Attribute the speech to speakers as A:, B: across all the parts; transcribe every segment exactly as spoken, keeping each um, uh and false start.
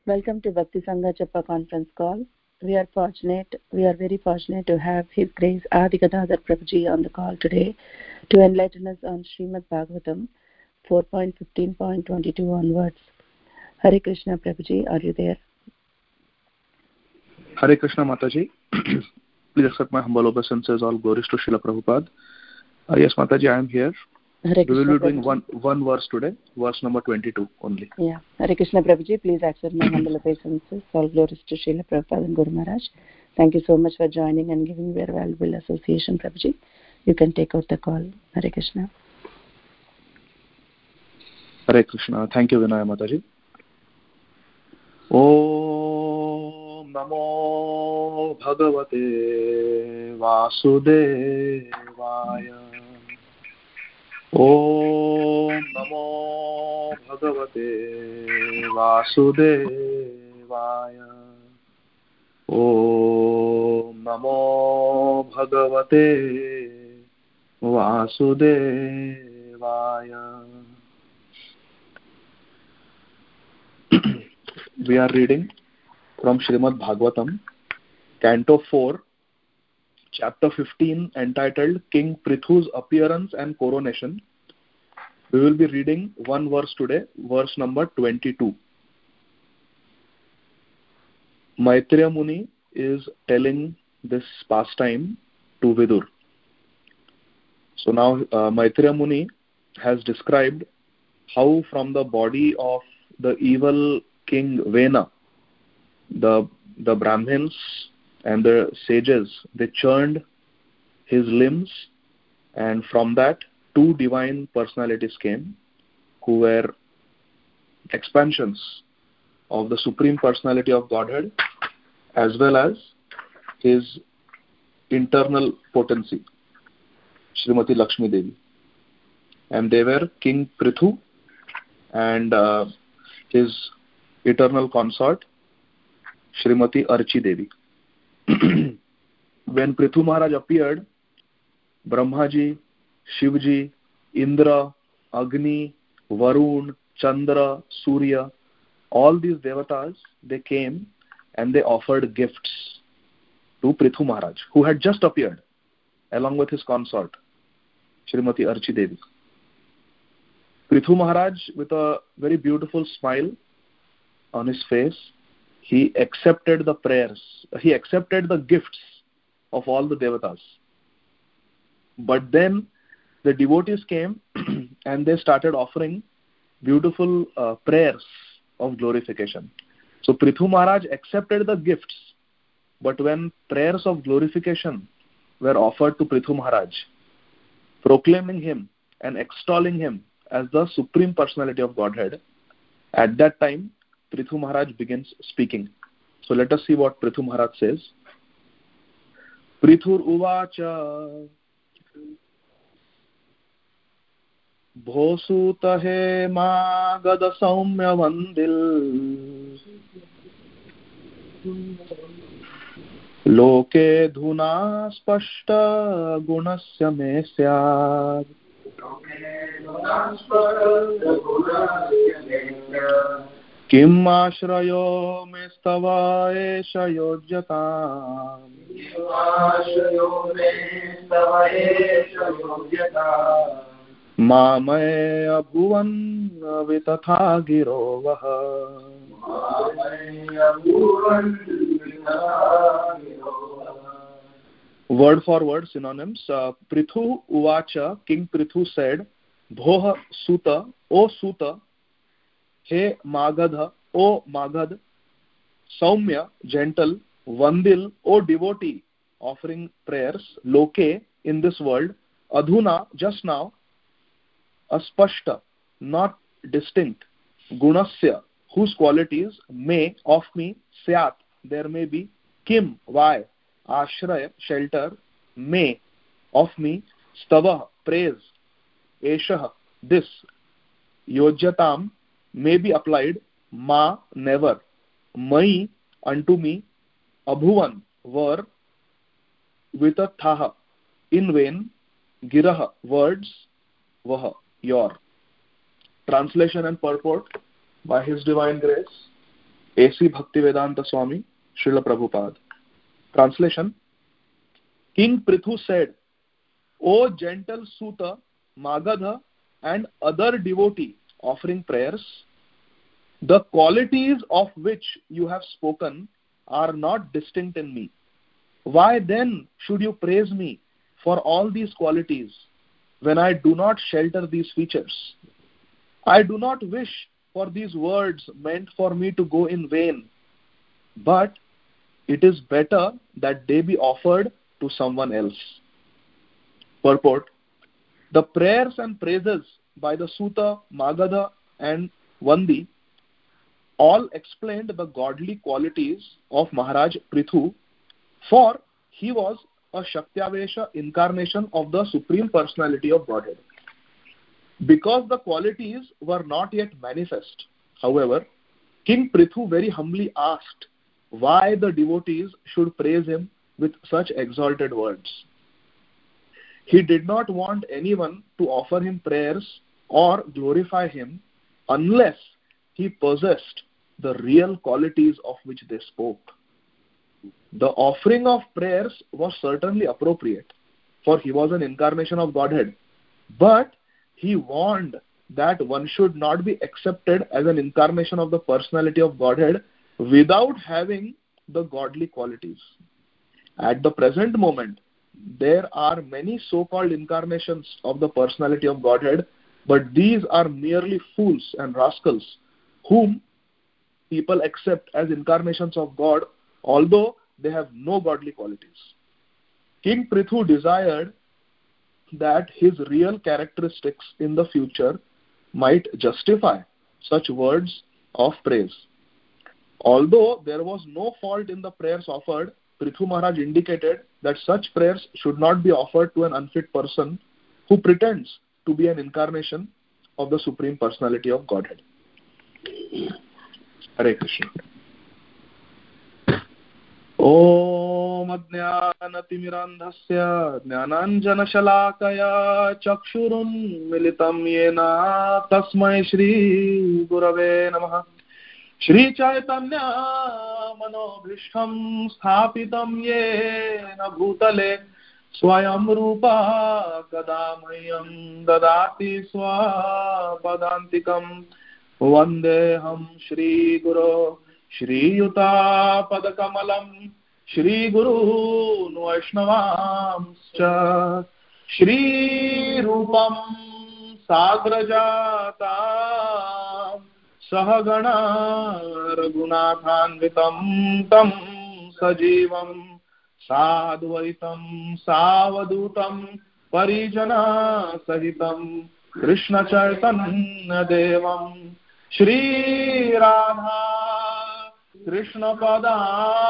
A: Welcome to Bhakti Sangha Chappa conference call. We are fortunate, we are very fortunate to have His Grace Adi Gadadhar Prabhuji on the call today to enlighten us on Srimad Bhagavatam four point fifteen point twenty-two onwards. Hare Krishna Prabhuji, are you there?
B: Hare Krishna Mataji. Please accept my humble obeisances. All glories to Srila Prabhupada. Uh, yes, Mataji, I am here.
A: Hare
B: we will be doing
A: Prabhuji.
B: one one verse today, verse number twenty-two only.
A: Yeah. Hare Krishna Prabhuji, please accept my humble obeisances. All glories to Srila Prabhupada and Guru Maharaj. Thank you so much for joining and giving your valuable association, Prabhuji. You can take out the call. Hare Krishna.
B: Hare Krishna. Thank you, Vinaya Mataji. Om Namo Bhagavate Vasudevaya. Om Namo Bhagavate Vasudevaya. Om Namo Bhagavate Vasudevaya. We are reading from Srimad Bhagavatam, Canto four, Chapter fifteen, entitled King Prithu's Appearance and Coronation. We will be reading one verse today, verse number twenty-two. Maitreya Muni is telling this pastime to Vidur. So now uh, Maitreya Muni has described how from the body of the evil king Vena, the, the Brahmins and the sages, they churned his limbs, and from that two divine personalities came who were expansions of the Supreme Personality of Godhead as well as his internal potency, Srimati Lakshmi Devi. And they were King Prithu and uh, his eternal consort, Srimati Archi Devi. When Prithu Maharaj appeared, Brahmaji, Shivji, Indra, Agni, Varun, Chandra, Surya, all these devatas, they came and they offered gifts to Prithu Maharaj, who had just appeared along with his consort, Srimati Archi Devi. Prithu Maharaj, with a very beautiful smile on his face, he accepted the prayers, he accepted the gifts of all the devatas. But then the devotees came and they started offering beautiful uh, prayers of glorification. So Prithu Maharaj accepted the gifts, but when prayers of glorification were offered to Prithu Maharaj, proclaiming him and extolling him as the Supreme Personality of Godhead, at that time Prithu Maharaj begins speaking. So let us see what Prithu Maharaj says. Prithur uvacha bhosuta he magada saumya vandil loke dhuna spashta gunasya me syad Kim ashrayo me stava esha yojyata Mamae abhuvan vitatha giro vaha. Word for word synonyms. Uh, Prithu uvacha, King Prithu said, Bhoha Suta, O Suta, He Magadha, O Magad, Saumya, gentle, Vandil, O devotee, offering prayers, Loke, in this world, Adhuna, just now, Aspashta, not distinct, Gunasya, whose qualities, may, of me, Syat, there may be, Kim, why, Ashraya, shelter, may, of me, Stava, praise, Esha, this, Yojyatam, may be applied, Ma, never, Mai, unto me, Abhuvan, were, Vitathaha, in vain, Giraha, words, Vaha, your. Translation and purport by His Divine Grace. A C Bhaktivedanta Swami, Srila Prabhupada. Translation: King Prithu said, O gentle Suta, Magadha and other devotee offering prayers, the qualities of which you have spoken are not distinct in me. Why then should you praise me for all these qualities when I do not shelter these features? I do not wish for these words meant for me to go in vain, but it is better that they be offered to someone else. Purport: the prayers and praises by the Suta, Magadha and Vandi all explained the godly qualities of Maharaj Prithu, for he was a Shaktavesha incarnation of the Supreme Personality of Godhead. Because the qualities were not yet manifest, however, King Prithu very humbly asked why the devotees should praise him with such exalted words. He did not want anyone to offer him prayers or glorify him unless he possessed the real qualities of which they spoke. The offering of prayers was certainly appropriate, for he was an incarnation of Godhead, but he warned that one should not be accepted as an incarnation of the personality of Godhead without having the godly qualities. At the present moment, there are many so-called incarnations of the personality of Godhead, but these are merely fools and rascals whom people accept as incarnations of God, although they have no godly qualities. King Prithu desired that his real characteristics in the future might justify such words of praise. Although there was no fault in the prayers offered, Prithu Maharaj indicated that such prayers should not be offered to an unfit person who pretends to be an incarnation of the Supreme Personality of Godhead. Hare Krishna. Om Ajnanatimmirandhasya Jnananjanashalakaya Chakshurun Militam Yena Tasmai Shri Gurave Namaha. Shri Chaitanya Manobhishtham Sthapitam Yena Bhutale Swayam Rupa Kadamayam Dadati Swapadantikam Vandeham Shri Guru Shri Yuta Padakamalam Shri Guru Vaishnavamscha Shri Rupam Sagrajatam Sahagana Raghunathanvitam Tam Sajivam Sadvaitam Savadutam Parijana Sahitam Krishna Chaitanya Devam Shri Radha Krishna Pada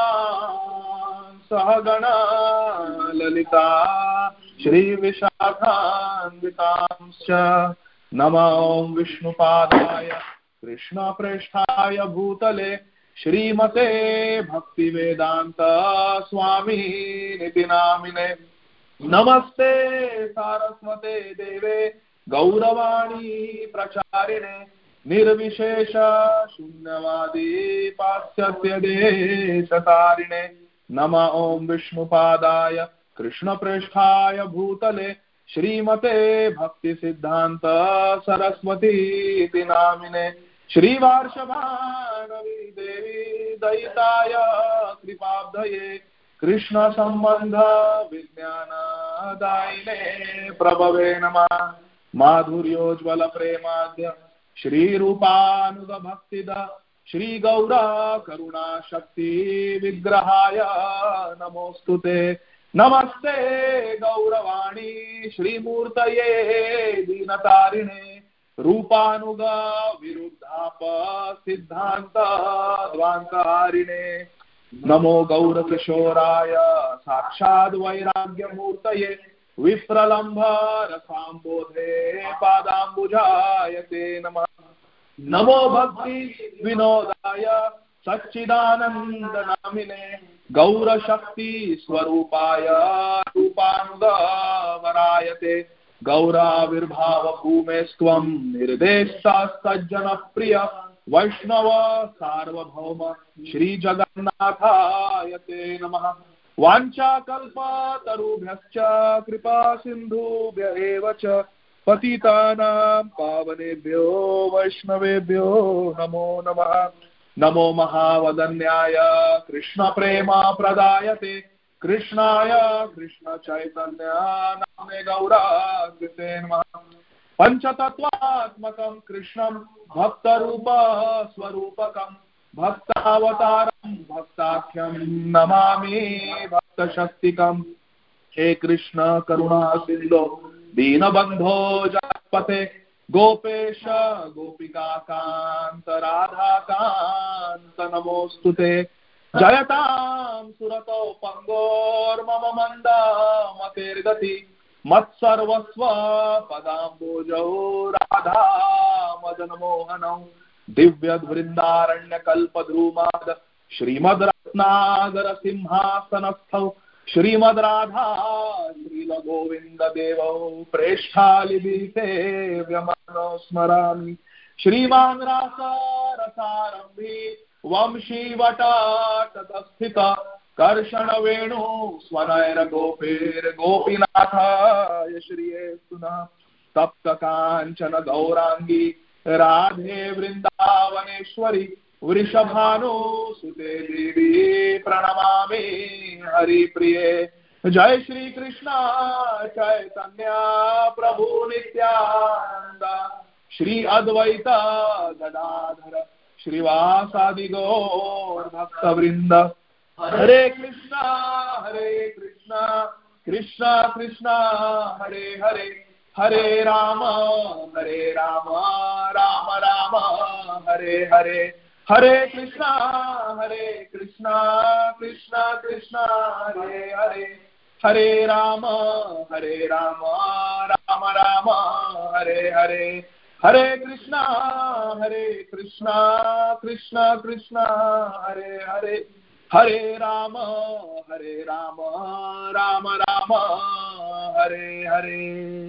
B: Sahagana Lalita Shri Vishakhanvitamscha Nama Om Vishnu Padaya Krishna Preshthaya Bhutale Shrimate Bhaktivedanta Swami Niti Namine Namaste Saraswate Deve Gauravani Pracharine Nirvishesha Shunyavadi Pasyasya Deshatarine Nama Om Vishnu Padaya Krishna Preshthaya Bhutale Shrimate Bhakti Siddhanta Saraswati Iti Namine Shri Varshabhanavi Devi Daitaya Kripabdaye Krishna Sambandha Vijnana Daine Prabhave Namah Madhuryojvala Premadhya Shri Rupanuga Bhaktida Shri Gaura Karuna Shakti Vigrahaya Namostute Namaste Gauravani Shri Murtaye Dinatarine Rupanuga Viruddhapa Siddhanta Dvankarine Namo Gaura Kishoraya Sakshad Vairagya Murtaye Vipralambha Rasambodhe Padambujayate Namah Namo Bhakti Vinodaya Satchidananda Namine Gaura Shakti Swarupaya Rupanuga Varayate Gaura Virbhava Bhumestvam Nirdesa Sajjana Priya वैष्णव सार्वभौम श्री जगन्नाथाय ते नमः। वाञ्छाकल्पतरुभ्यश्च कृपा सिन्धुभ्य एव च पतितानां पावनेभ्यो वैष्णवेभ्यो नमो नमः। नमो महावदन्याय कृष्ण प्रेमा प्रदायते कृष्णाय कृष्ण चैतन्य नाम्ने गौरांगिते नमः। पंचतत्वात्मकं कृष्णं भक्तरूप स्वरूपकं भक्तावतारं भक्ताख्यं नमामि भक्तशक्तिकम्। हे कृष्ण करुणा सिंधो दीनबंधो जगत्पते गोपेश गोपिका कांत राधा कांत नमोस्तुते। जयतां सुरतो पंगोर्मम मंद मतेर्गति मत्सर्वस्व पदाम्बोजौ राधा मदन मोहनौ दिव्यवृंदारण्यकल्पद्रुमाद श्रीमद् रत्नागर सिंहासनस्थौ श्रीमद् राधा श्रील गोविंद देवौ प्रेष्ठालिभिते व्यमानो स्मरामि। श्रीमान् रासरसारम्भी वंशीवटाटतस्थित कर्षण वेणु स्वनैर गोपेर गोपीनाथाय श्रिये सुनः। तप्त कांचन गौरांगी राधे वृंदावनेश्वरी वृषभानुसुते देवी प्रणमामि हरिप्रिये। जय श्री कृष्ण चैतन्य प्रभु नित्यानंद श्री अद्वैत गदाधर श्रीवासादि गौर भक्तवृंद। हरे कृष्णा हरे कृष्णा कृष्णा कृष्णा हरे हरे हरे राम हरे राम राम राम हरे हरे। हरे कृष्णा हरे कृष्णा कृष्णा कृष्णा हरे हरे हरे राम हरे राम राम राम हरे हरे। हरे कृष्णा हरे कृष्णा कृष्णा कृष्णा हरे हरे हरे राम हरे Ram Ram Ram Hare Hare.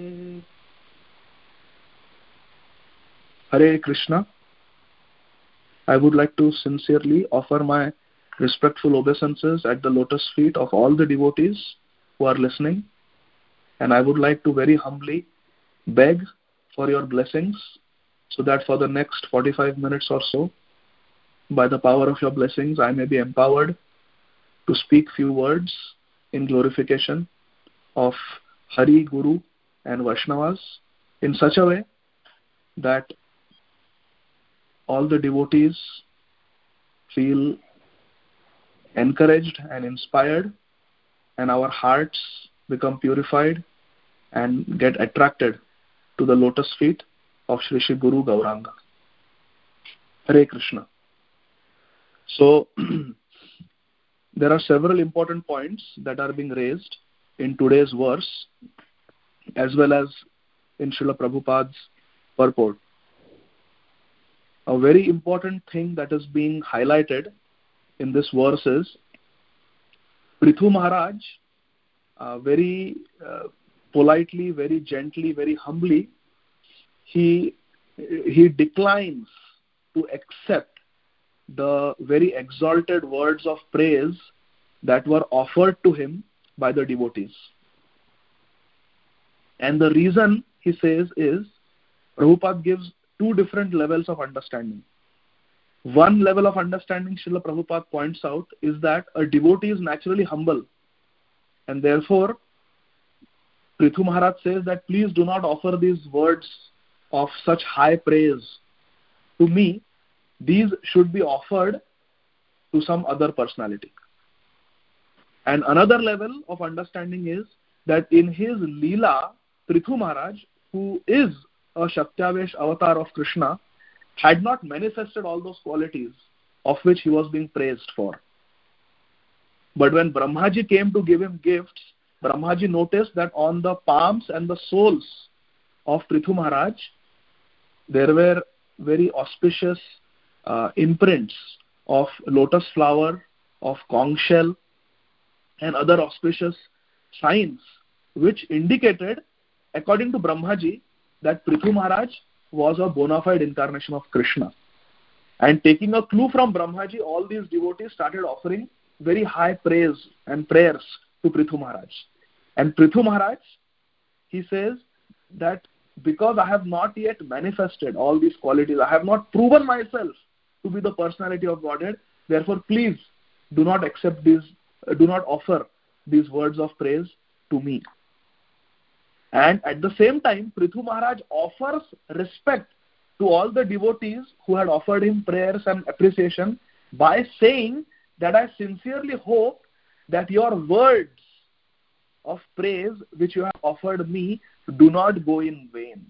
B: Hare Krishna. I would like to sincerely offer my respectful obeisances at the lotus feet of all the devotees who are listening, and I would like to very humbly beg for your blessings so that for the next forty-five minutes or so, by the power of your blessings, I may be empowered to speak few words in glorification of Hari, Guru and Vaishnavas in such a way that all the devotees feel encouraged and inspired, and our hearts become purified and get attracted to the lotus feet of Shri Shri Guru Gauranga. Hare Krishna. So, there are several important points that are being raised in today's verse as well as in Srila Prabhupada's purport. A very important thing that is being highlighted in this verse is Prithu Maharaj uh, very uh, politely, very gently, very humbly, he he declines to accept the very exalted words of praise that were offered to him by the devotees. And the reason, he says, is Prabhupada gives two different levels of understanding. One level of understanding, Srila Prabhupada points out, is that a devotee is naturally humble. And therefore, Prithu Maharaj says that please do not offer these words of such high praise to me. These should be offered to some other personality. And another level of understanding is that in his Leela, Prithu Maharaj, who is a Shaktavesh avatar of Krishna, had not manifested all those qualities of which he was being praised for. But when Brahmaji came to give him gifts, Brahmaji noticed that on the palms and the soles of Prithu Maharaj, there were very auspicious uh, imprints of lotus flower, of conch shell, and other auspicious signs, which indicated, according to Brahmaji, that Prithu Maharaj was a bona fide incarnation of Krishna. And taking a clue from Brahmaji, all these devotees started offering very high praise and prayers to Prithu Maharaj. And Prithu Maharaj, he says that because I have not yet manifested all these qualities, I have not proven myself to be the personality of Godhead, therefore please do not accept these, uh, do not offer these words of praise to me. And at the same time, Prithu Maharaj offers respect to all the devotees who had offered him prayers and appreciation by saying that I sincerely hope that your words of praise which you have offered me do not go in vain.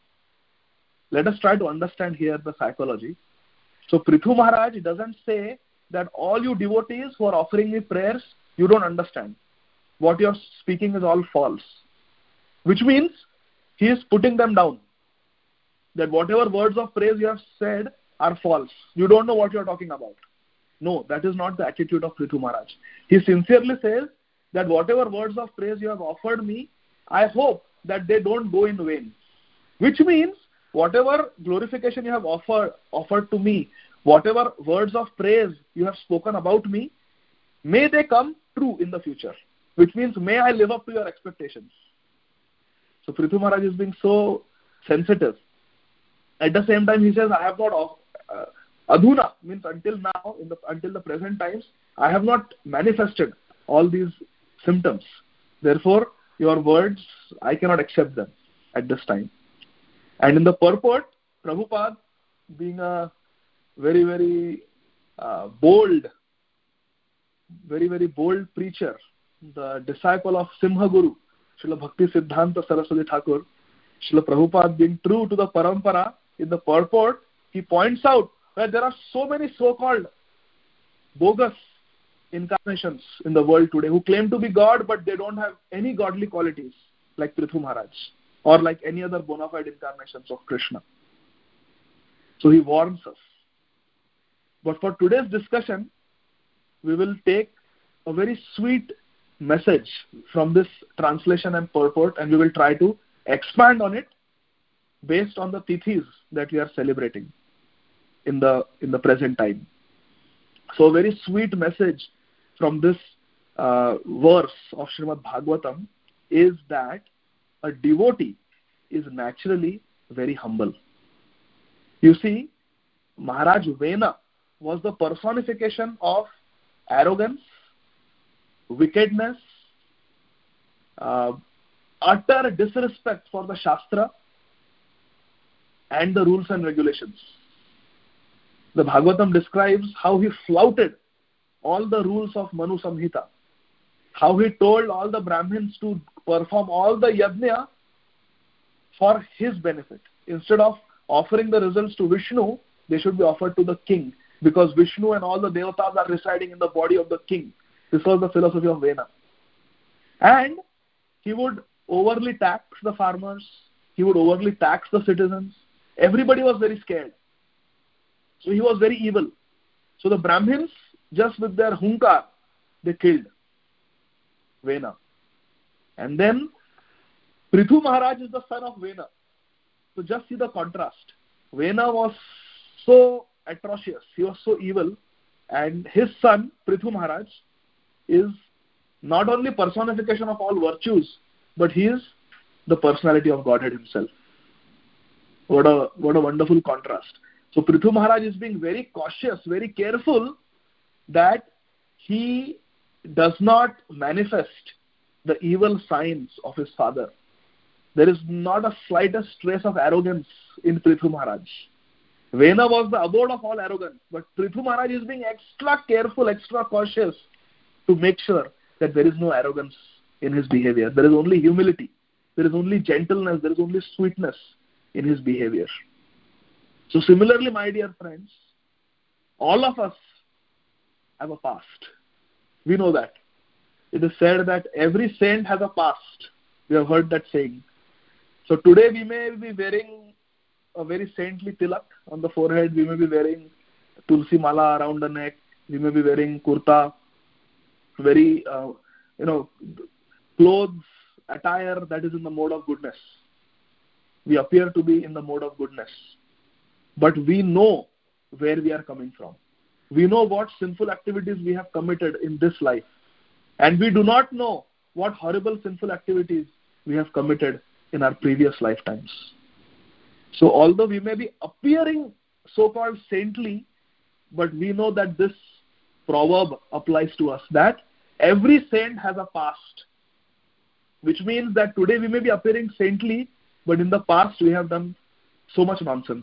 B: Let us try to understand here the psychology. So Prithu Maharaj doesn't say that all you devotees who are offering me prayers, you don't understand. What you're speaking is all false. Which means he is putting them down. That whatever words of praise you have said are false. You don't know what you're talking about. No, that is not the attitude of Prithu Maharaj. He sincerely says that whatever words of praise you have offered me, I hope that they don't go in vain. Which means whatever glorification you have offered, offered to me, whatever words of praise you have spoken about me, may they come true in the future. Which means may I live up to your expectations. So Prithu Maharaj is being so sensitive. At the same time, he says, I have not, uh, adhuna, means until now, in the, until the present times, I have not manifested all these symptoms. Therefore, your words, I cannot accept them at this time. And in the purport, Prabhupada, being a very, very uh, bold, very, very bold preacher, the disciple of Simha Guru, Srila Bhakti Siddhanta Saraswati Thakur, Srila Prabhupada being true to the parampara, in the purport, he points out that there are so many so-called bogus incarnations in the world today who claim to be God, but they don't have any godly qualities like Prithu Maharaj or like any other bona fide incarnations of Krishna. So he warns us. But for today's discussion, we will take a very sweet message from this translation and purport, and we will try to expand on it based on the tithis that we are celebrating in the in the present time. So a very sweet message from this uh, verse of Srimad Bhagavatam is that a devotee is naturally very humble. You see, Maharaj Vena was the personification of arrogance, wickedness, uh, utter disrespect for the Shastra and the rules and regulations. The Bhagavatam describes how he flouted all the rules of Manu Samhita, how he told all the Brahmins to perform all the yajna for his benefit. Instead of offering the results to Vishnu, they should be offered to the king, because Vishnu and all the devatas are residing in the body of the king. This was the philosophy of Vena. And he would overly tax the farmers, he would overly tax the citizens. Everybody was very scared. So he was very evil. So the Brahmins, just with their hunkar, they killed Vena. And then Prithu Maharaj is the son of Vena. So just see the contrast. Vena was so atrocious, he was so evil, and his son, Prithu Maharaj, is not only personification of all virtues, but he is the personality of Godhead himself. What a what a wonderful contrast. So Prithu Maharaj is being very cautious, very careful that he does not manifest the evil signs of his father. There is not a slightest trace of arrogance in Prithu Maharaj. Vena was the abode of all arrogance, but Prithu Maharaj is being extra careful, extra cautious to make sure that there is no arrogance in his behavior. There is only humility. There is only gentleness. There is only sweetness in his behavior. So similarly, my dear friends, all of us have a past. We know that. It is said that every saint has a past. We have heard that saying. So today we may be wearing a very saintly tilak on the forehead. We may be wearing tulsi mala around the neck. We may be wearing kurta, very, uh, you know, clothes, attire that is in the mode of goodness. We appear to be in the mode of goodness. But we know where we are coming from. We know what sinful activities we have committed in this life. And we do not know what horrible sinful activities we have committed in our previous lifetimes. So although we may be appearing so-called saintly, but we know that this proverb applies to us, that every saint has a past. Which means that today we may be appearing saintly, but in the past we have done so much nonsense.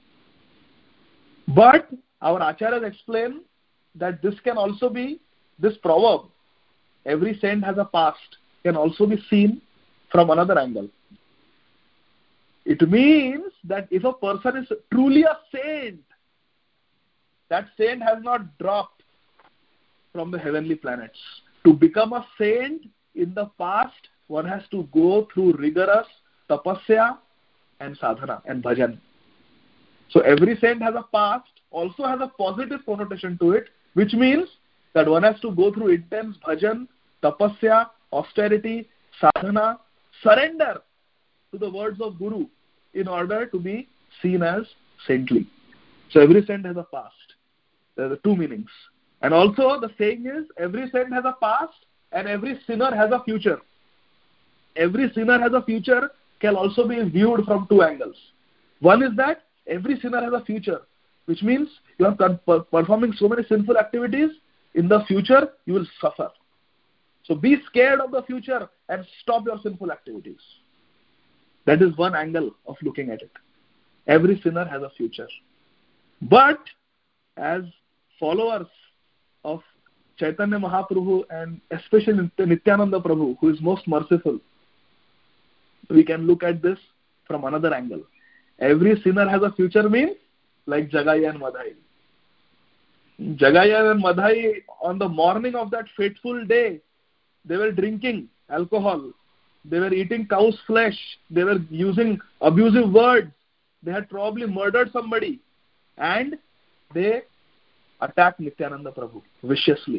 B: But our acharyas explain that this can also be, this proverb, every saint has a past, can also be seen from another angle. It means that if a person is truly a saint, that saint has not dropped from the heavenly planets. To become a saint in the past, one has to go through rigorous tapasya and sadhana and bhajan. So every saint has a past, also has a positive connotation to it, which means that one has to go through intense bhajan, tapasya, austerity, sadhana, surrender to the words of Guru in order to be seen as saintly. So every saint has a past. There are two meanings. And also the saying is, every saint has a past and every sinner has a future. Every sinner has a future can also be viewed from two angles. One is that every sinner has a future, which means you are performing so many sinful activities, in the future you will suffer. So be scared of the future and stop your sinful activities. That is one angle of looking at it. Every sinner has a future. But as followers of Chaitanya Mahaprabhu and especially Nityananda Prabhu, who is most merciful, we can look at this from another angle. Every sinner has a future means like Jagai and Madhai. Jagai and Madhai, on the morning of that fateful day, they were drinking alcohol. They were eating cow's flesh. They were using abusive words. They had probably murdered somebody. And they attacked Nityananda Prabhu viciously.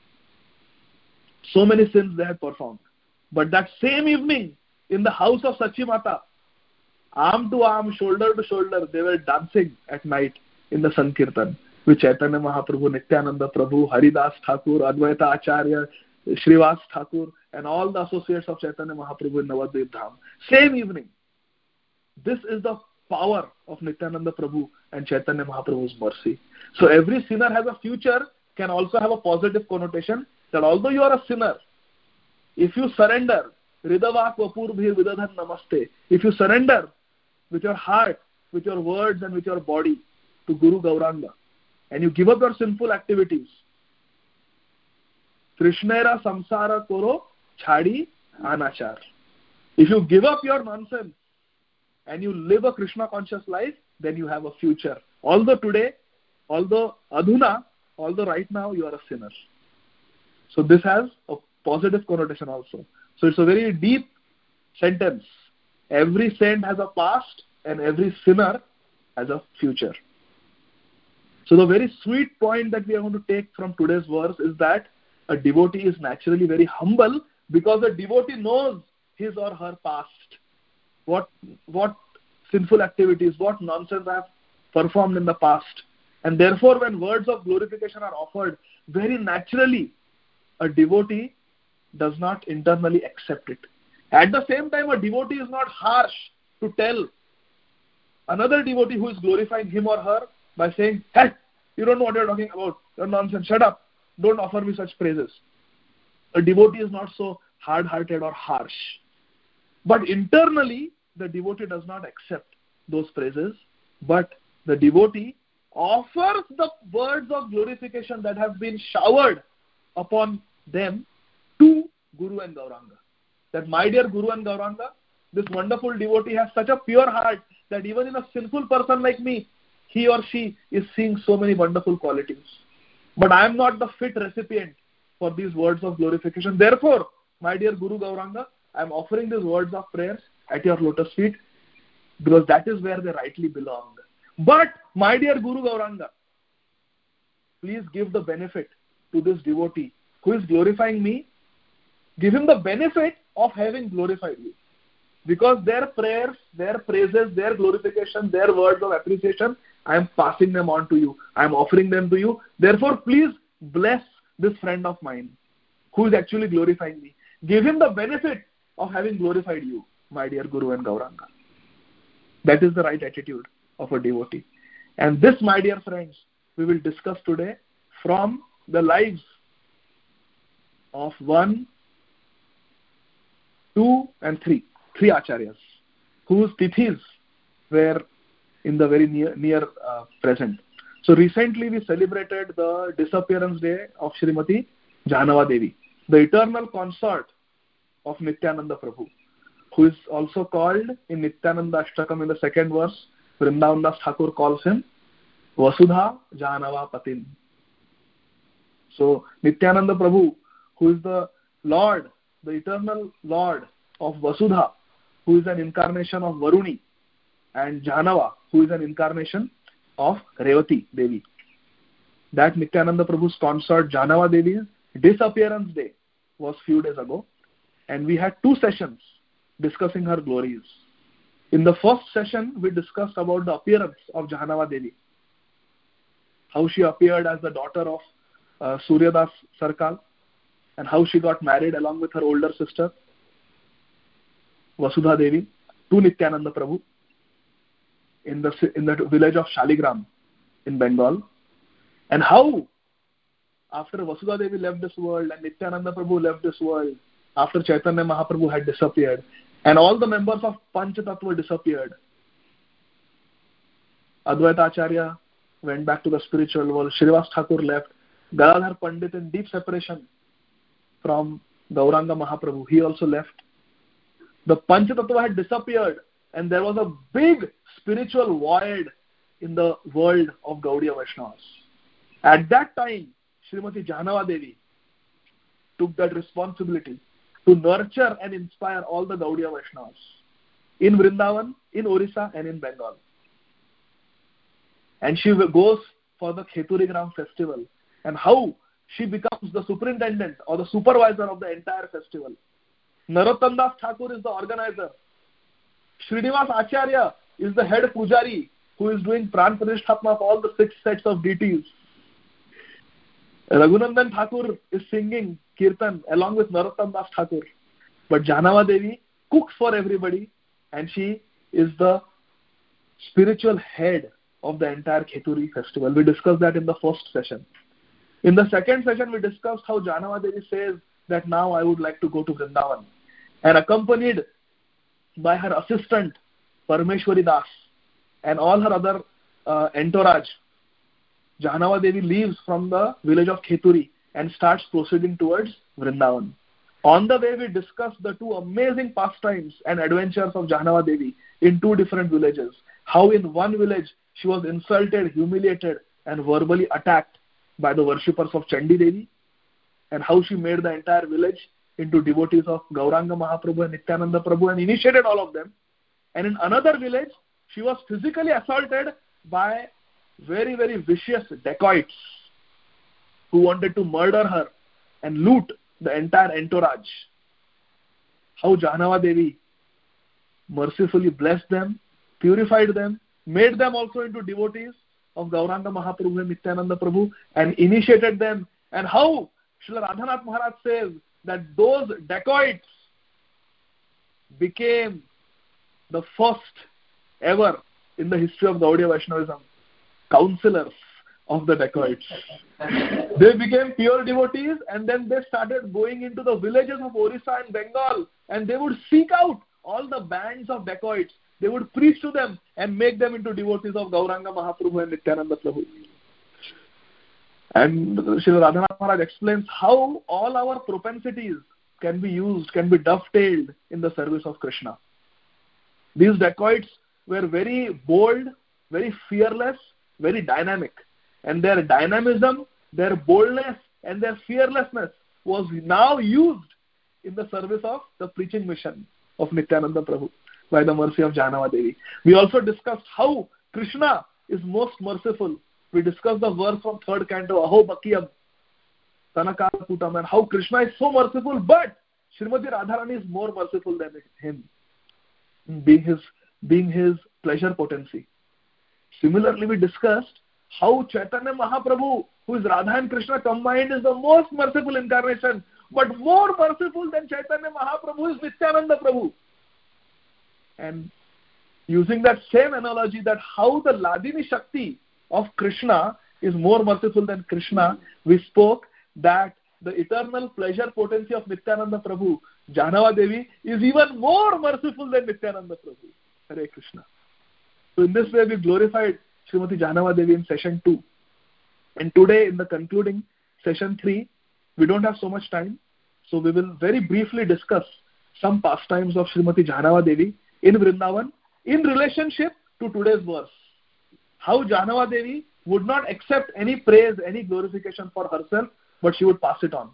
B: So many sins they had performed. But that same evening, in the house of Sachi Mata, arm to arm, shoulder to shoulder, they were dancing at night in the Sankirtan with Chaitanya Mahaprabhu, Nityananda Prabhu, Haridas Thakur, Advaita Acharya, Srivas Thakur, and all the associates of Chaitanya Mahaprabhu in Navadvip Dham. Same evening. This is the power of Nityananda Prabhu and Chaitanya Mahaprabhu's mercy. So every sinner has a future, can also have a positive connotation, that although you are a sinner, if you surrender, Ridavak Vapurbhir Vidadhan Namaste, if you surrender with your heart, with your words and with your body to Guru Gauranga, and you give up your sinful activities, Krishnera Samsara Koro Chhadi Anachar. If you give up your nonsense and you live a Krishna conscious life, then you have a future. Although today, although adhuna, although right now you are a sinner. So this has a positive connotation also. So it's a very deep sentence. Every saint has a past and every sinner has a future. So the very sweet point that we are going to take from today's verse is that a devotee is naturally very humble because a devotee knows his or her past. What, what sinful activities, what nonsense I have performed in the past. And therefore when words of glorification are offered, very naturally a devotee does not internally accept it. At the same time, a devotee is not harsh to tell another devotee who is glorifying him or her by saying, hey, you don't know what you're talking about. You're nonsense. Shut up. Don't offer me such praises. A devotee is not so hard-hearted or harsh. But internally, the devotee does not accept those praises, but the devotee offers the words of glorification that have been showered upon them to Guru and Gauranga. That my dear Guru and Gauranga, this wonderful devotee has such a pure heart that even in a sinful person like me, he or she is seeing so many wonderful qualities. But I am not the fit recipient for these words of glorification. Therefore, my dear Guru Gauranga, I am offering these words of prayers at your lotus feet because that is where they rightly belong. But, my dear Guru Gauranga, please give the benefit to this devotee who is glorifying me. Give him the benefit of having glorified you. Because their prayers, their praises, their glorification, their words of appreciation I am passing them on to you. I am offering them to you. Therefore, please bless this friend of mine who is actually glorifying me. Give him the benefit of having glorified you, my dear Guru and Gauranga. That is the right attitude of a devotee. And this, my dear friends, we will discuss today from the lives of one, two, and three. Three acharyas whose tithis were in the very near, near uh, present. So recently we celebrated the disappearance day of Srimati Jahnava Devi, the eternal consort of Nityananda Prabhu, who is also called in Nityananda Ashtakam in the second verse. Vrindavan Das Thakur calls him Vasudha Jahnava Patin. So Nityananda Prabhu, who is the Lord, the eternal Lord of Vasudha, who is an incarnation of Varuni, and Jahnava, who is an incarnation of Revati Devi. That Nityananda Prabhu's consort Jahnava Devi's disappearance day was few days ago, and we had two sessions discussing her glories. In the first session, we discussed about the appearance of Jahnava Devi, how she appeared as the daughter of uh, Suryadas Sarkar, and how she got married along with her older sister Vasudha Devi to Nityananda Prabhu in the in the village of Shaligram in Bengal, and how after Vasudha Devi left this world and Nityananda Prabhu left this world, after Chaitanya Mahaprabhu had disappeared and all the members of Panch Tattva disappeared, Advaita Acharya went back to the spiritual world, Srivas Thakur left, Gadadhar Pandit in deep separation from Gauranga Mahaprabhu, he also left. The Panch Tattva had disappeared and there was a big spiritual void in the world of Gaudiya Vaishnavas. At that time, Srimati Jahnava Devi took that responsibility to nurture and inspire all the Gaudiya Vaishnavas in Vrindavan, in Orissa, and in Bengal. And she goes for the Kheturigram festival, and how she becomes the superintendent or the supervisor of the entire festival. Narottam Das Thakur is the organizer. Srinivas Acharya is the head pujari who is doing Pran Pratishtapana of all the six sets of deities. Raghunandan Thakur is singing Kirtan along with Narottam Das Thakur. But Jahnava Devi cooks for everybody and she is the spiritual head of the entire Kheturi festival. We discussed that in the first session. In the second session, we discussed how Jahnava Devi says that now I would like to go to Vrindavan. And accompanied by her assistant, Parameshwari Das, and all her other uh, entourage, Jahnava Devi leaves from the village of Kheturi and starts proceeding towards Vrindavan. On the way, we discussed the two amazing pastimes and adventures of Jahnava Devi in two different villages. How in one village she was insulted, humiliated, and verbally attacked by the worshippers of Chandi Devi, and how she made the entire village into devotees of Gauranga Mahaprabhu and Nityananda Prabhu and initiated all of them. And in another village, she was physically assaulted by very, very vicious dacoits who wanted to murder her and loot the entire entourage. How Jahnava Devi mercifully blessed them, purified them, made them also into devotees of Gauranga Mahaprabhu and Nityananda Prabhu and initiated them. And how Srila Radhanath Maharaj says that those dacoits became the first ever in the history of Gaudiya Vaishnavism counselors of the dacoits. They became pure devotees and then they started going into the villages of Orissa and Bengal and they would seek out all the bands of dacoits. They would preach to them and make them into devotees of Gauranga Mahaprabhu and Nityananda Prabhu. And Srila Radhanath Maharaj explains how all our propensities can be used, can be dovetailed in the service of Krishna. These dacoits were very bold, very fearless, very dynamic. And their dynamism, their boldness, and their fearlessness was now used in the service of the preaching mission of Nityananda Prabhu by the mercy of Jahnava Devi. We also discussed how Krishna is most merciful. We discussed the verse from third canto, Aho Bakiyam, Tanakala Putam, and how Krishna is so merciful, but Srimati Radharani is more merciful than him, being his, being his pleasure potency. Similarly, we discussed how Chaitanya Mahaprabhu, who is Radha and Krishna combined, is the most merciful incarnation. But more merciful than Chaitanya Mahaprabhu is Nityananda Prabhu. And using that same analogy, that how the Ladini Shakti of Krishna is more merciful than Krishna, we spoke that the eternal pleasure potency of Nityananda Prabhu, Janava Devi, is even more merciful than Nityananda Prabhu. Hare Krishna. So in this way we glorified Srimati Janava Devi in session two. And today in the concluding session three, we don't have so much time, so we will very briefly discuss some pastimes of Srimati Janava Devi in Vrindavan in relationship to today's verse. How Janava Devi would not accept any praise, any glorification for herself, but she would pass it on.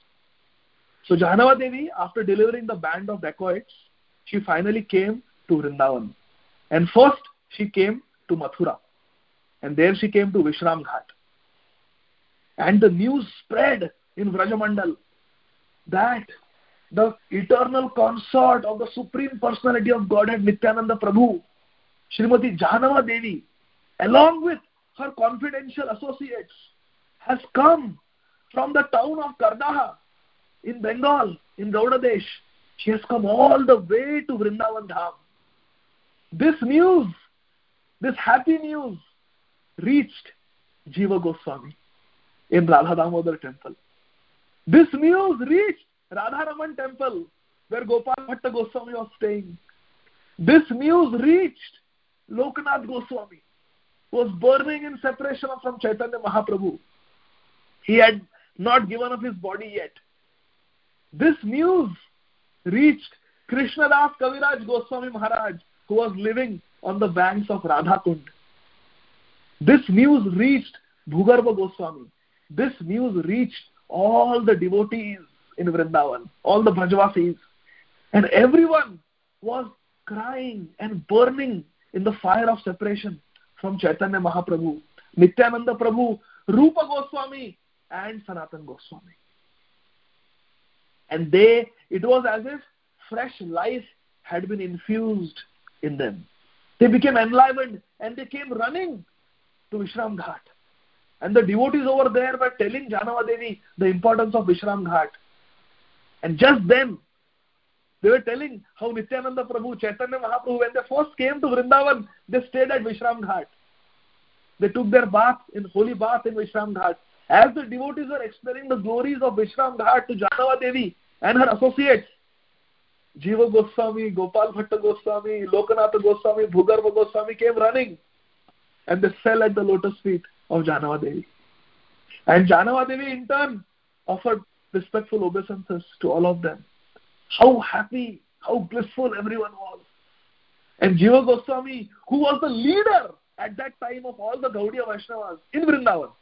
B: So Janava Devi, after delivering the band of dacoits, she finally came to Vrindavan. And first she came to Mathura. And there she came to Vishram Ghat. And the news spread in Vrajamandal that the eternal consort of the Supreme Personality of Godhead, Nityananda Prabhu, Srimati Janava Devi, along with her confidential associates, has come from the town of Kardaha in Bengal, in Gaudadesh. She has come all the way to Vrindavan Dham. This news, this happy news, reached Jiva Goswami in Radha Damodar temple. This news reached Radharaman temple, where Gopal Bhatta Goswami was staying. This news reached Lokanath Goswami, who was burning in separation from Chaitanya Mahaprabhu. He had not given up his body yet. This news reached Krishnadas Kaviraj Goswami Maharaj, who was living on the banks of Radha Kund. This news reached Bhugarbha Goswami. This news reached all the devotees in Vrindavan, all the Brajvasis. And everyone was crying and burning in the fire of separation from Chaitanya Mahaprabhu, Nityananda Prabhu, Rupa Goswami and Sanatan Goswami. And they, it was as if fresh life had been infused in them. They became enlivened and they came running to Vishram Ghat. And the devotees over there were telling Janava Devi the importance of Vishram Ghat. And just then, they were telling how Nityananda Prabhu, Chaitanya Mahaprabhu, when they first came to Vrindavan, they stayed at Vishram Ghat. They took their bath, in holy bath in Vishram Ghat. As the devotees were explaining the glories of Vishram Ghat to Janava Devi and her associates, Jiva Goswami, Gopal Bhatta Goswami, Lokanatha Goswami, Bhugarbha Goswami came running. And they fell at the lotus feet of Janava Devi. And Janava Devi in turn offered respectful obeisances to all of them. How happy, how blissful everyone was. And Jiva Goswami, who was the leader at that time of all the Gaudiya Vaishnavas in Vrindavan,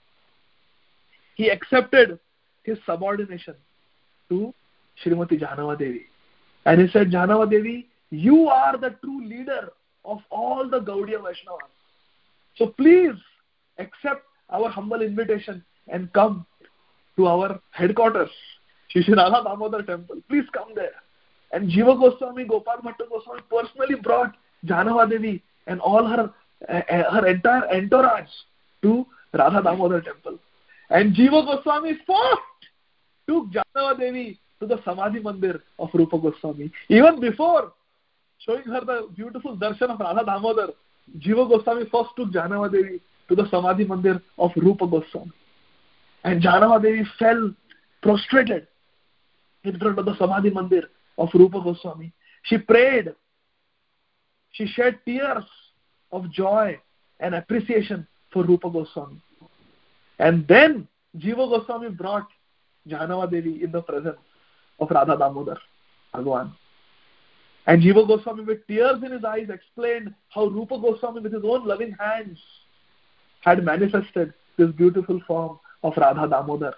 B: he accepted his subordination to Srimati Janava Devi. And he said, Janava Devi, you are the true leader of all the Gaudiya Vaishnavas. So please accept our humble invitation and come to our headquarters, Shri Radha Damodar temple. Please come there. And Jiva Goswami, Gopal Bhatta Goswami personally brought Janava Devi and all her, uh, her entire entourage to Radha Damodar temple. And Jiva Goswami first took Janava Devi to the Samadhi Mandir of Rupa Goswami. Even before showing her the beautiful darshan of Radha Damodar, Jiva Goswami first took Janava Devi to the Samadhi Mandir of Rupa Goswami. And Janava Devi fell prostrated in front of the Samadhi Mandir of Rupa Goswami. She prayed. She shed tears of joy and appreciation for Rupa Goswami. And then Jiva Goswami brought Janava Devi in the presence of Radha Damodar Bhagwan. And Jiva Goswami, with tears in his eyes, explained how Rupa Goswami, with his own loving hands, had manifested this beautiful form of Radha Damodar.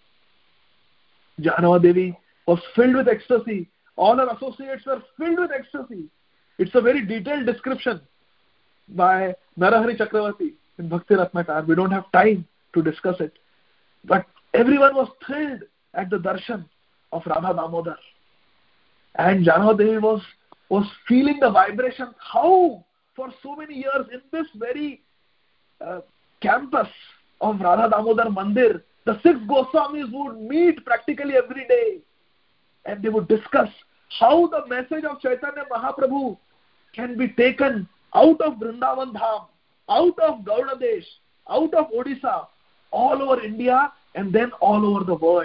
B: Janava Devi was filled with ecstasy. All her associates were filled with ecstasy. It's a very detailed description by Narahari Chakravarti in Bhakti Ratnakar. We don't have time to discuss it. But everyone was thrilled at the darshan of Radha Damodar. And Janava Devi was was feeling the vibrations. How for so many years in this very uh, campus of Radha Damodar Mandir, the six Goswamis would meet practically every day, and they would discuss how the message of Chaitanya Mahaprabhu can be taken out of Vrindavan Dham, out of Gauda Desh, out of Odisha, all over India, and then all over the world.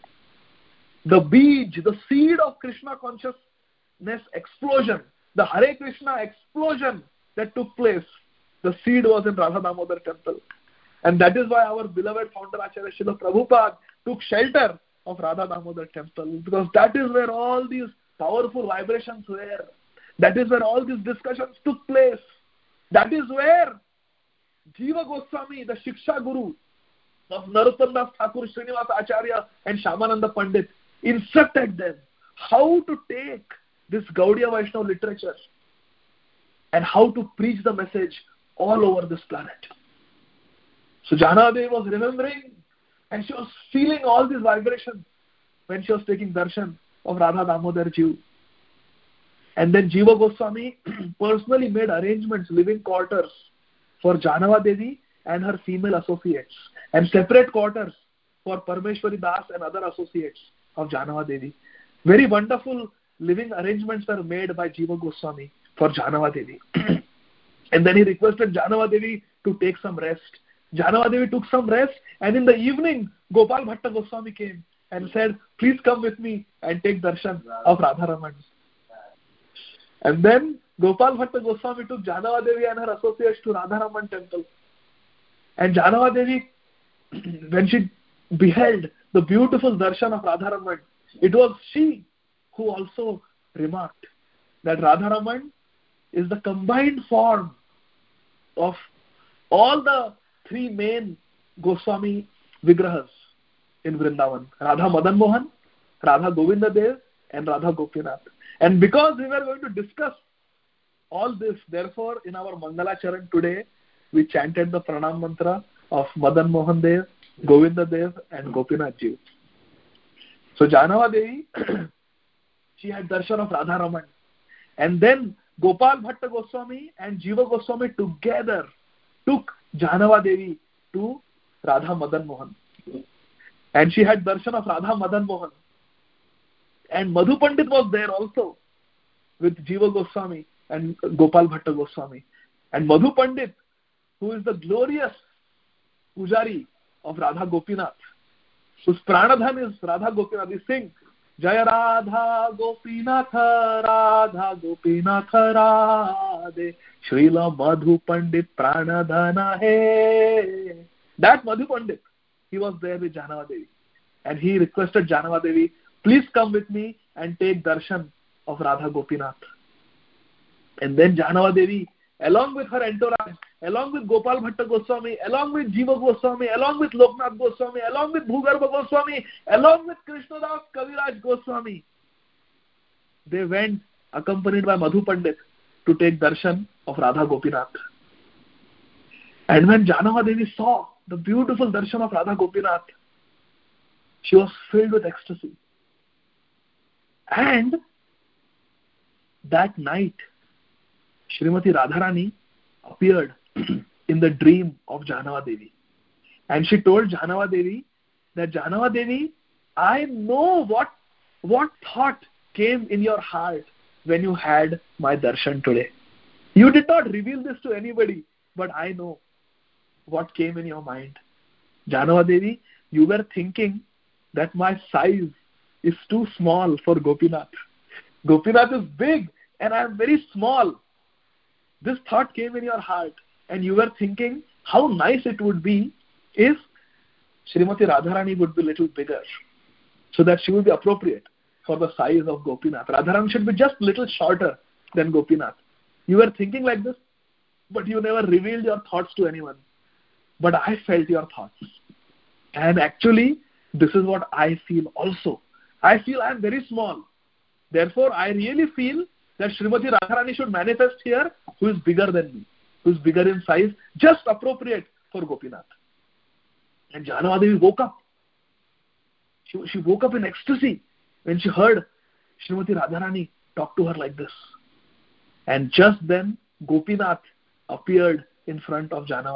B: The beej, the seed of Krishna consciousness explosion, the Hare Krishna explosion that took place, the seed was in Radha Damodar temple. And that is why our beloved founder Acharya Srila Prabhupada took shelter of Radha Damodar temple, because that is where all these powerful vibrations were. That is where all these discussions took place. That is where Jiva Goswami, the Shiksha Guru of Narottam Das Thakur, Srinivasa Acharya and Shyamananda Pandit, instructed them how to take this Gaudiya Vaishnava literature and how to preach the message all over this planet. So Jahanavi was remembering, and she was feeling all these vibrations when she was taking darshan of Radha Damodar Ji. And then Jiva Goswami personally made arrangements, living quarters for Janava Devi and her female associates, and separate quarters for Parmeshwari Das and other associates of Janava Devi. Very wonderful living arrangements were made by Jiva Goswami for Janava Devi. And then he requested Janava Devi to take some rest. Janava Devi took some rest, and in the evening, Gopal Bhatta Goswami came and said, please come with me and take darshan of Radharaman. And then Gopal Bhatta Goswami took Janava Devi and her associates to Radharaman temple. And Janava Devi, when she beheld the beautiful darshan of Radharaman, it was she who also remarked that Radharaman is the combined form of all the three main Goswami Vigrahas in Vrindavan: Radha Madan Mohan, Radha Govinda Dev, and Radha Gopinath. And because we were going to discuss all this, therefore, in our Mangala Charan today, we chanted the Pranam Mantra of Madan Mohan Dev, Govinda Dev, and Gopinath Ji. So Janava Devi, she had darshan of Radharaman. And then Gopal Bhatta Goswami and Jiva Goswami together took Janava Devi to Radha Madan Mohan. And she had darshan of Radha Madan Mohan. And Madhu Pandit was there also with Jiva Goswami and Gopal Bhatta Goswami. And Madhu Pandit, who is the glorious Pujari of Radha Gopinath, whose Pranadhan is Radha Gopinath, he sings Jaya Radha Gopinath Radha Gopinath Radhe Srila Madhu Pandit Pranadhana He. That Madhu Pandit, he was there with Janava Devi. And he requested Janava Devi, please come with me and take darshan of Radha Gopinath. And then Janava Devi, along with her entourage, along with Gopal Bhatta Goswami, along with Jiva Goswami, along with Loknath Goswami, along with Bhugarbha Goswami, along with Krishnadas Kaviraj Goswami, they went accompanied by Madhu Pandit to take darshan of Radha Gopinath. And when Janava Devi saw the beautiful darshan of Radha Gopinath, she was filled with ecstasy. And that night, Srimati Radharani appeared in the dream of Janava Devi. And she told Janava Devi that, Janava Devi, I know what, what thought came in your heart when you had my darshan today. You did not reveal this to anybody, but I know what came in your mind. Janava Devi, you were thinking that my size is too small for Gopinath. Gopinath is big and I am very small. This thought came in your heart, and you were thinking how nice it would be if Srimati Radharani would be a little bigger, so that she would be appropriate for the size of Gopinath. Radharani should be just a little shorter than Gopinath. You were thinking like this, but you never revealed your thoughts to anyone. But I felt your thoughts. And actually, this is what I feel also. I feel I am very small. Therefore, I really feel that Srimati Radharani should manifest here, who is bigger than me, who is bigger in size, just appropriate for Gopinath. And Janava Devi woke up. She, she woke up in ecstasy when she heard Srimati Radharani talk to her like this. And just then, Gopinath appeared in front of Janava Devi.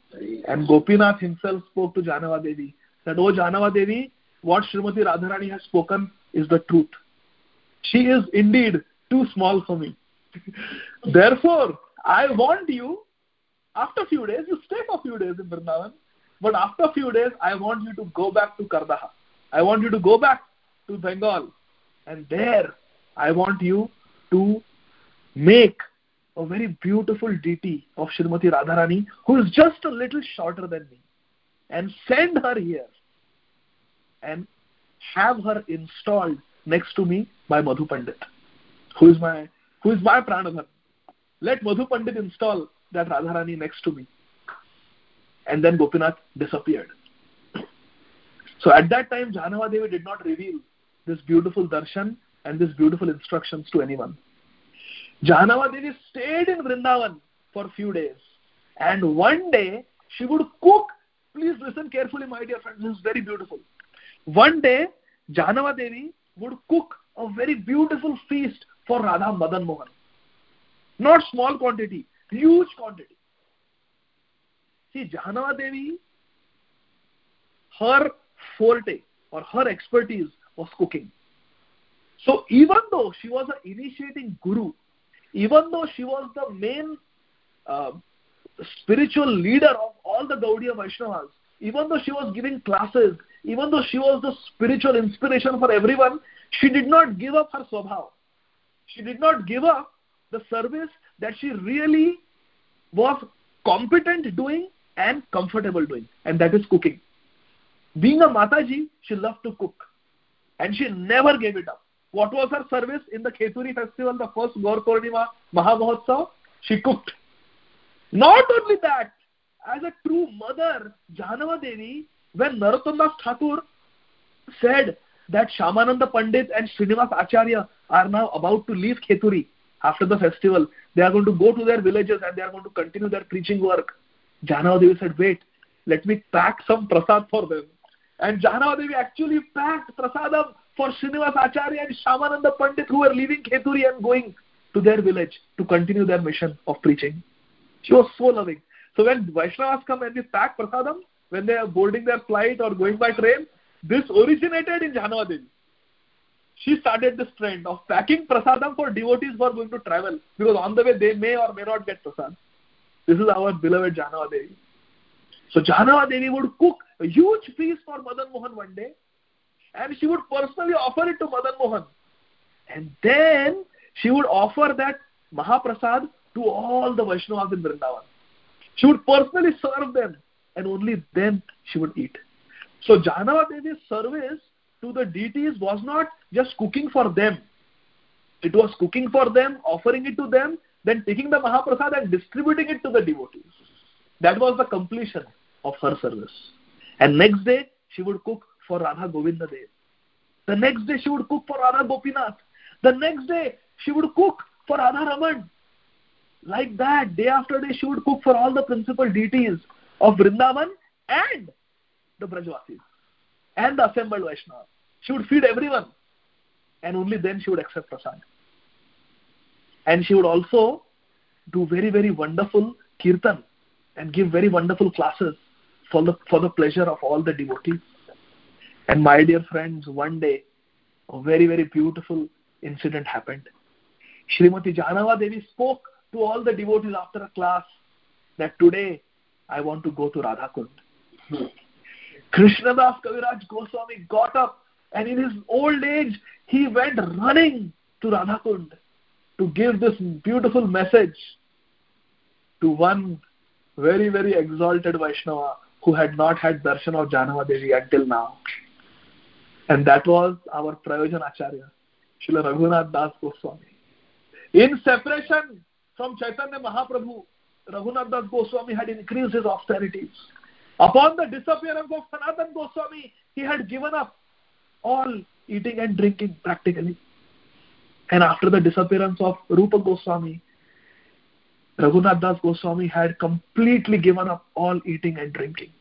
B: And Gopinath himself spoke to Janava Devi, that, oh Janava Devi, what Srimati Radharani has spoken is the truth. She is indeed too small for me. Therefore, I want you, after a few days, you stay for a few days in Vrindavan, but after a few days, I want you to go back to Kardaha. I want you to go back to Bengal. And there, I want you to make a very beautiful deity of Srimati Radharani, who is just a little shorter than me, and send her here and have her installed next to me by Madhu Pandit, who is my who is my Pranadhan. Let Madhu Pandit install that Radharani next to me. And then Gopinath disappeared. So at that time, Janava Devi did not reveal this beautiful darshan and this beautiful instructions to anyone. Janava Devi stayed in Vrindavan for a few days. And one day, she would cook. Please listen carefully, my dear friends. This is very beautiful. One day, Janava Devi would cook a very beautiful feast for Radha Madan Mohan. Not small quantity, huge quantity. See, Janava Devi, her forte or her expertise was cooking. So even though she was an initiating guru, even though she was the main uh, spiritual leader of all the Gaudiya Vaishnavas, even though she was giving classes, even though she was the spiritual inspiration for everyone, she did not give up her swabhav. She did not give up the service that she really was competent doing and comfortable doing, and that is cooking. Being a Mataji, she loved to cook, and she never gave it up. What was her service in the Kheturi festival, the first Gaur Purnima Mahamahotsav? She cooked. Not only that, as a true mother, Janava Devi, when Narottam Das Thakur said that Shyamananda Pandit and Srinivas Acharya are now about to leave Kheturi after the festival, they are going to go to their villages and they are going to continue their preaching work. Janava Devi said, wait, let me pack some prasad for them. And Janava Devi actually packed prasadam for Srinivas Acharya and Shyamananda Pandit, who were leaving Kheturi and going to their village to continue their mission of preaching. She was so loving. So when Vaishnavas come and they pack prasadam, when they are boarding their flight or going by train, this originated in Janava Devi. She started this trend of packing prasadam for devotees who are going to travel, because on the way they may or may not get prasad. This is our beloved Janava Devi. So Janava Devi would cook a huge feast for Madan Mohan one day, and she would personally offer it to Madan Mohan. And then she would offer that Mahaprasad to all the Vaishnavas in Vrindavan. She would personally serve them, and only then she would eat. So Janava Devi's service to the deities was not just cooking for them. It was cooking for them, offering it to them, then taking the Mahaprasad and distributing it to the devotees. That was the completion of her service. And next day, she would cook for Radha Govinda Dev. The next day, she would cook for Radha Gopinath. The next day, she would cook for Radha Raman. Like that, day after day, she would cook for all the principal deities of Vrindavan and the Brajvasis and the assembled Vaishnavas. She would feed everyone, and only then she would accept prasad. And she would also do very, very wonderful kirtan and give very wonderful classes for the, for the pleasure of all the devotees. And my dear friends, one day, a very, very beautiful incident happened. Srimati Janava Devi spoke to all the devotees after a class that today I want to go to Radhakund. Hmm. Krishnadas Kaviraj Goswami got up, and in his old age, he went running to Radhakund to give this beautiful message to one very, very exalted Vaishnava who had not had darshan of Janava Devi until now. And that was our Prayojan Acharya, Srila Raghunath Das Goswami. In separation from Chaitanya Mahaprabhu, Raghunath Das Goswami had increased his austerities. Upon the disappearance of Sanatan Goswami, he had given up all eating and drinking practically. And after the disappearance of Rupa Goswami, Raghunath Das Goswami had completely given up all eating and drinking.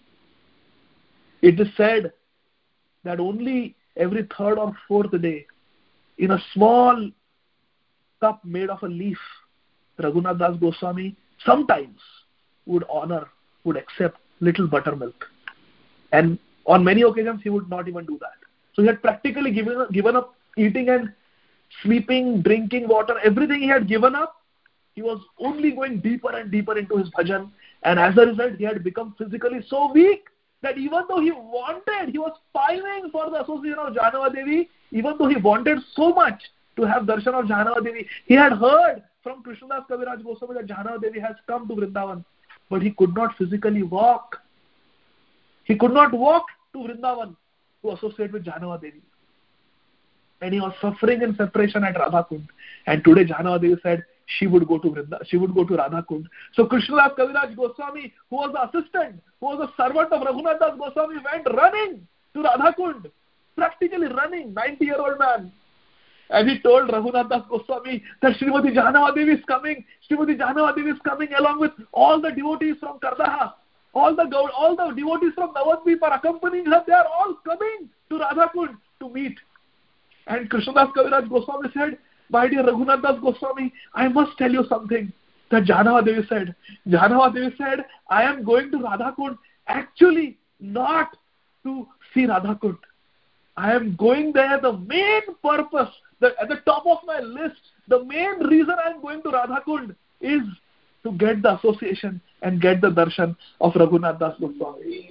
B: It is said that only every third or fourth day, in a small cup made of a leaf, Raghunath Das Goswami sometimes would honor, would accept little buttermilk. And on many occasions, he would not even do that. So he had practically given, given up eating and sleeping, drinking water, everything he had given up. He was only going deeper and deeper into his bhajan. And as a result, he had become physically so weak that even though he wanted, he was pining for the association of Jahnava Devi, even though he wanted so much to have darshan of Jahnava Devi. He had heard from Krishnadas Kaviraj Goswami that Jahnava Devi has come to Vrindavan, but he could not physically walk. He could not walk to Vrindavan to associate with Jahnava Devi. And he was suffering in separation at Radhakund. And today Jahnava Devi said she would go to Vrindavan, she would go to Radhakund. So Krishnadas Kaviraj Goswami, who was the assistant, who was a servant of Raghunath Das Goswami, went running to Radhakund, practically running, ninety-year-old man. And he told Raghunath Das Goswami that Srimati Jahnava Devi is coming. Srimati Jahnava Devi is coming along with all the devotees from Kardaha. All the all the devotees from Navadvip are accompanying her. They are all coming to Radhakund to meet. And Krishnadas Kaviraj Goswami said, my dear Raghunath Das Goswami, I must tell you something that Jahnava Devi said. Jahnava Devi said, I am going to Radhakund actually not to see Radhakund. I am going there, the main purpose, the, at the top of my list, the main reason I am going to Radhakund is to get the association and get the darshan of Raghunath Das Goswami.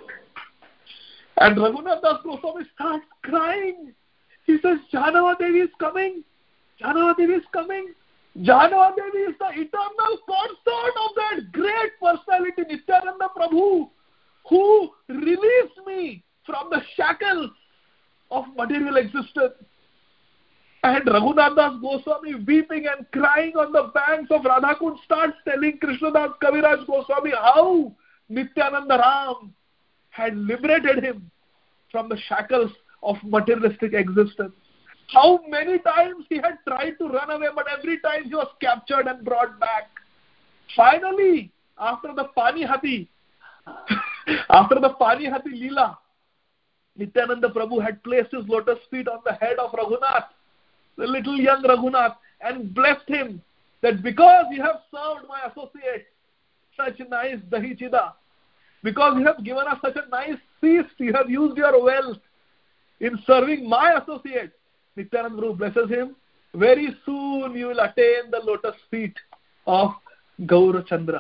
B: And Raghunath Das Goswami starts crying. He says, Jahnava Devi is coming. Jahnava Devi is coming. Jahnava Devi is the eternal consort of that great personality, Nityananda Prabhu, who released me from the shackles of material existence. And Raghunath Das Goswami, weeping and crying on the banks of Radhakund, starts telling Krishnadas Kaviraj Goswami how Nityananda Ram had liberated him from the shackles of materialistic existence. How many times he had tried to run away, but every time he was captured and brought back. Finally, after the Panihati, after the Panihati Leela, Nityananda Prabhu had placed his lotus feet on the head of Raghunath, the little young Raghunath, and blessed him that because you have served my associate such nice dahi chida, because you have given us such a nice feast, you have used your wealth in serving my associate, Nityananda Prabhu blesses him, very soon you will attain the lotus feet of Gaurachandra.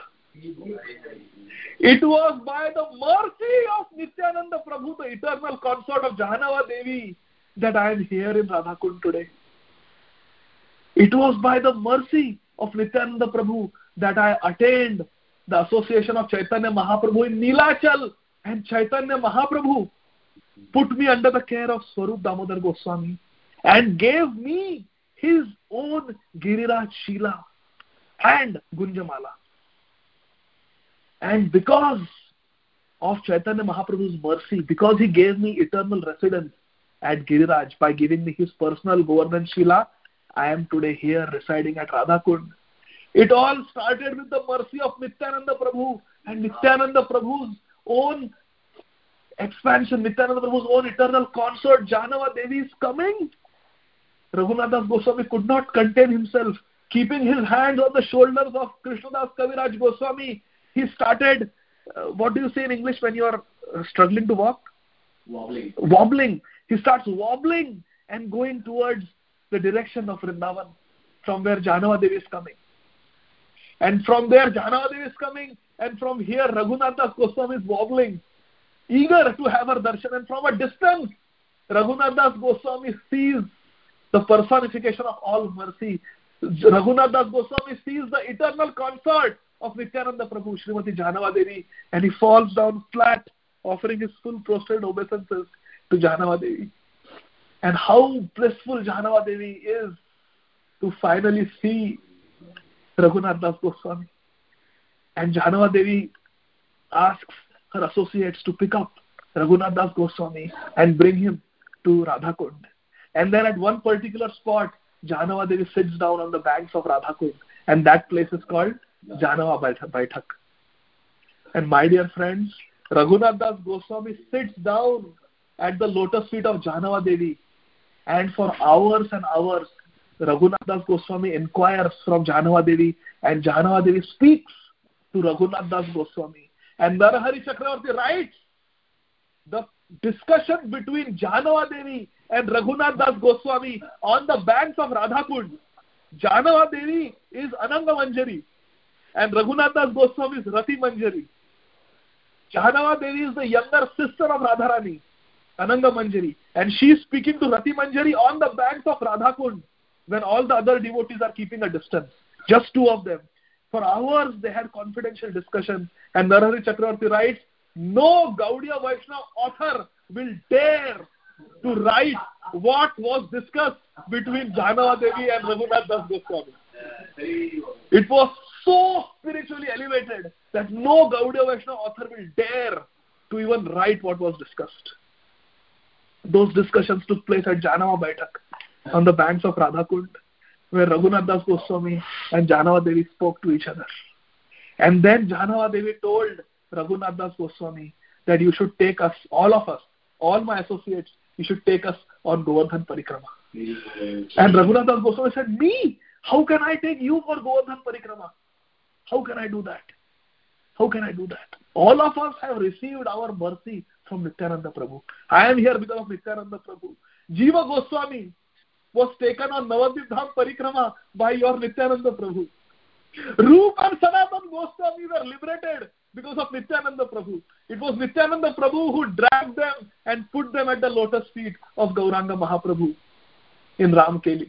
B: It was by the mercy of Nityananda Prabhu, the eternal consort of Jahnava Devi, that I am here in Radhakund today. It was by the mercy of Nityananda Prabhu that I attained the association of Chaitanya Mahaprabhu in Nilachal, and Chaitanya Mahaprabhu put me under the care of Swarup Damodar Goswami and gave me his own Giriraj Sheela and Gunjamala. And because of Chaitanya Mahaprabhu's mercy, because he gave me eternal residence at Giriraj by giving me his personal Govardhan Sheela, I am today here residing at Radhakund. It all started with the mercy of Nityananda Prabhu and Nityananda Prabhu's own expansion, Nityananda Prabhu's own eternal consort, Jahnava Devi is coming. Raghunath Das Goswami could not contain himself. Keeping his hands on the shoulders of Krishnadas Kaviraj Goswami, he started, uh, what do you say in English when you are uh, struggling to walk?
C: Wobbling.
B: Wobbling. He starts wobbling and going towards the direction of Vrindavan, from where Jahnava Devi is coming. And from there, Jahnava Devi is coming, and from here, Raghunath Das Goswami is wobbling, eager to have her darshan. And from a distance, Raghunath Das Goswami sees the personification of all mercy. Raghunath Das Goswami sees the eternal consort of Nityananda Prabhu, Srimati Jahnava Devi, and he falls down flat, offering his full prostrated obeisances to Jahnava Devi. And how blissful Jahnava Devi is to finally see Raghunath Das Goswami. And Jahnava Devi asks her associates to pick up Raghunath Das Goswami and bring him to Radhakund. And then at one particular spot, Jahnava Devi sits down on the banks of Radhakund, and that place is called Jahnava Baithak. And my dear friends, Raghunath Das Goswami sits down at the lotus feet of Jahnava Devi, and for hours and hours, Raghunath Das Goswami inquires from Jahnava Devi, and Jahnava Devi speaks to Raghunath Das Goswami. And Narahari Chakravarti writes, the discussion between Janava Devi and Raghunath Das Goswami on the banks of Radhakund. Janava Devi is Ananga Manjari and Raghunath Das Goswami is Rati Manjari. Janava Devi is the younger sister of Radharani, Ananga Manjari, and she is speaking to Rati Manjari on the banks of Radhakund when all the other devotees are keeping a distance. Just two of them. For hours they had confidential discussions, and Narahari Chakravarti writes, no Gaudiya Vaishnava author will dare to write what was discussed between Janava Devi and Raghunath Das Goswami. It was so spiritually elevated that no Gaudiya Vaishnava author will dare to even write what was discussed. Those discussions took place at Janava Baitak on the banks of Radhakund, where Raghunath Das Goswami and Janava Devi spoke to each other. And then Janava Devi told Raghunath Das Goswami that you should take us, all of us, all my associates, you should take us on Govardhan Parikrama. And Raghunath Das Goswami said, me? How can I take you for Govardhan Parikrama? How can I do that? How can I do that? All of us have received our mercy from Nityananda Prabhu. I am here because of Nityananda Prabhu. Jiva Goswami was taken on Navadvip Dham Parikrama by your Nityananda Prabhu. Rup and Sanatan Goswami were liberated because of Nityananda Prabhu. It was Nityananda Prabhu who dragged them and put them at the lotus feet of Gauranga Mahaprabhu in Ramkeli.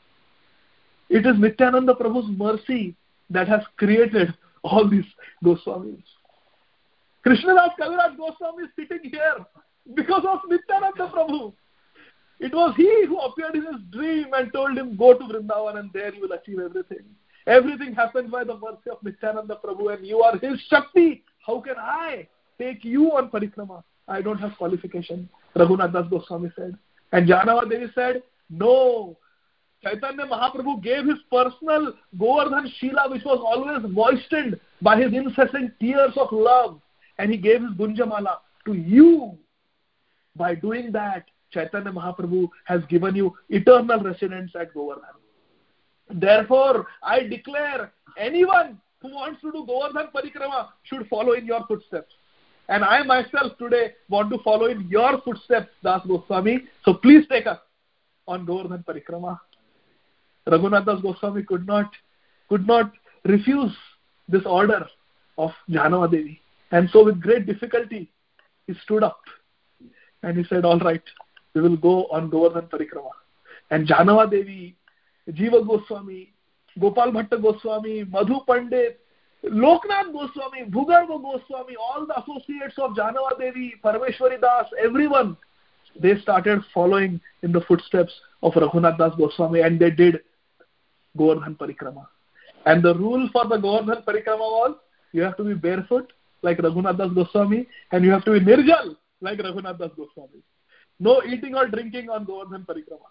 B: It is Nityananda Prabhu's mercy that has created all these Goswamis. Krishnadas Kaviraj Goswami is sitting here because of Nityananda Prabhu. It was he who appeared in his dream and told him, go to Vrindavan and there you will achieve everything. Everything happens by the mercy of Nityananda Prabhu and you are his Shakti. How can I take you on Parikrama? I don't have qualification, Raghunath Das Goswami said. And Janava Devi said, no. Chaitanya Mahaprabhu gave his personal Govardhan Shila, which was always moistened by his incessant tears of love. And he gave his Gunjamala to you. By doing that, Chaitanya Mahaprabhu has given you eternal residence at Govardhan. Therefore, I declare anyone who wants to do Govardhan Parikrama should follow in your footsteps. And I myself today want to follow in your footsteps, Das Goswami. So please take us on Govardhan Parikrama. Raghunath Das Goswami could not, could not refuse this order of Janava Devi. And so with great difficulty, he stood up and he said, all right, we will go on Govardhan Parikrama. And Janava Devi, Jiva Goswami, Gopal Bhatta Goswami, Madhu Pandit, Loknath Goswami, Bhugarva Goswami, all the associates of Janava Devi, Parameshwari Das, everyone, they started following in the footsteps of Raghunath Das Goswami and they did Govardhan Parikrama. And the rule for the Govardhan Parikrama was, you have to be barefoot like Raghunath Das Goswami and you have to be nirjal like Raghunath Das Goswami. No eating or drinking on Govardhan Parikrama.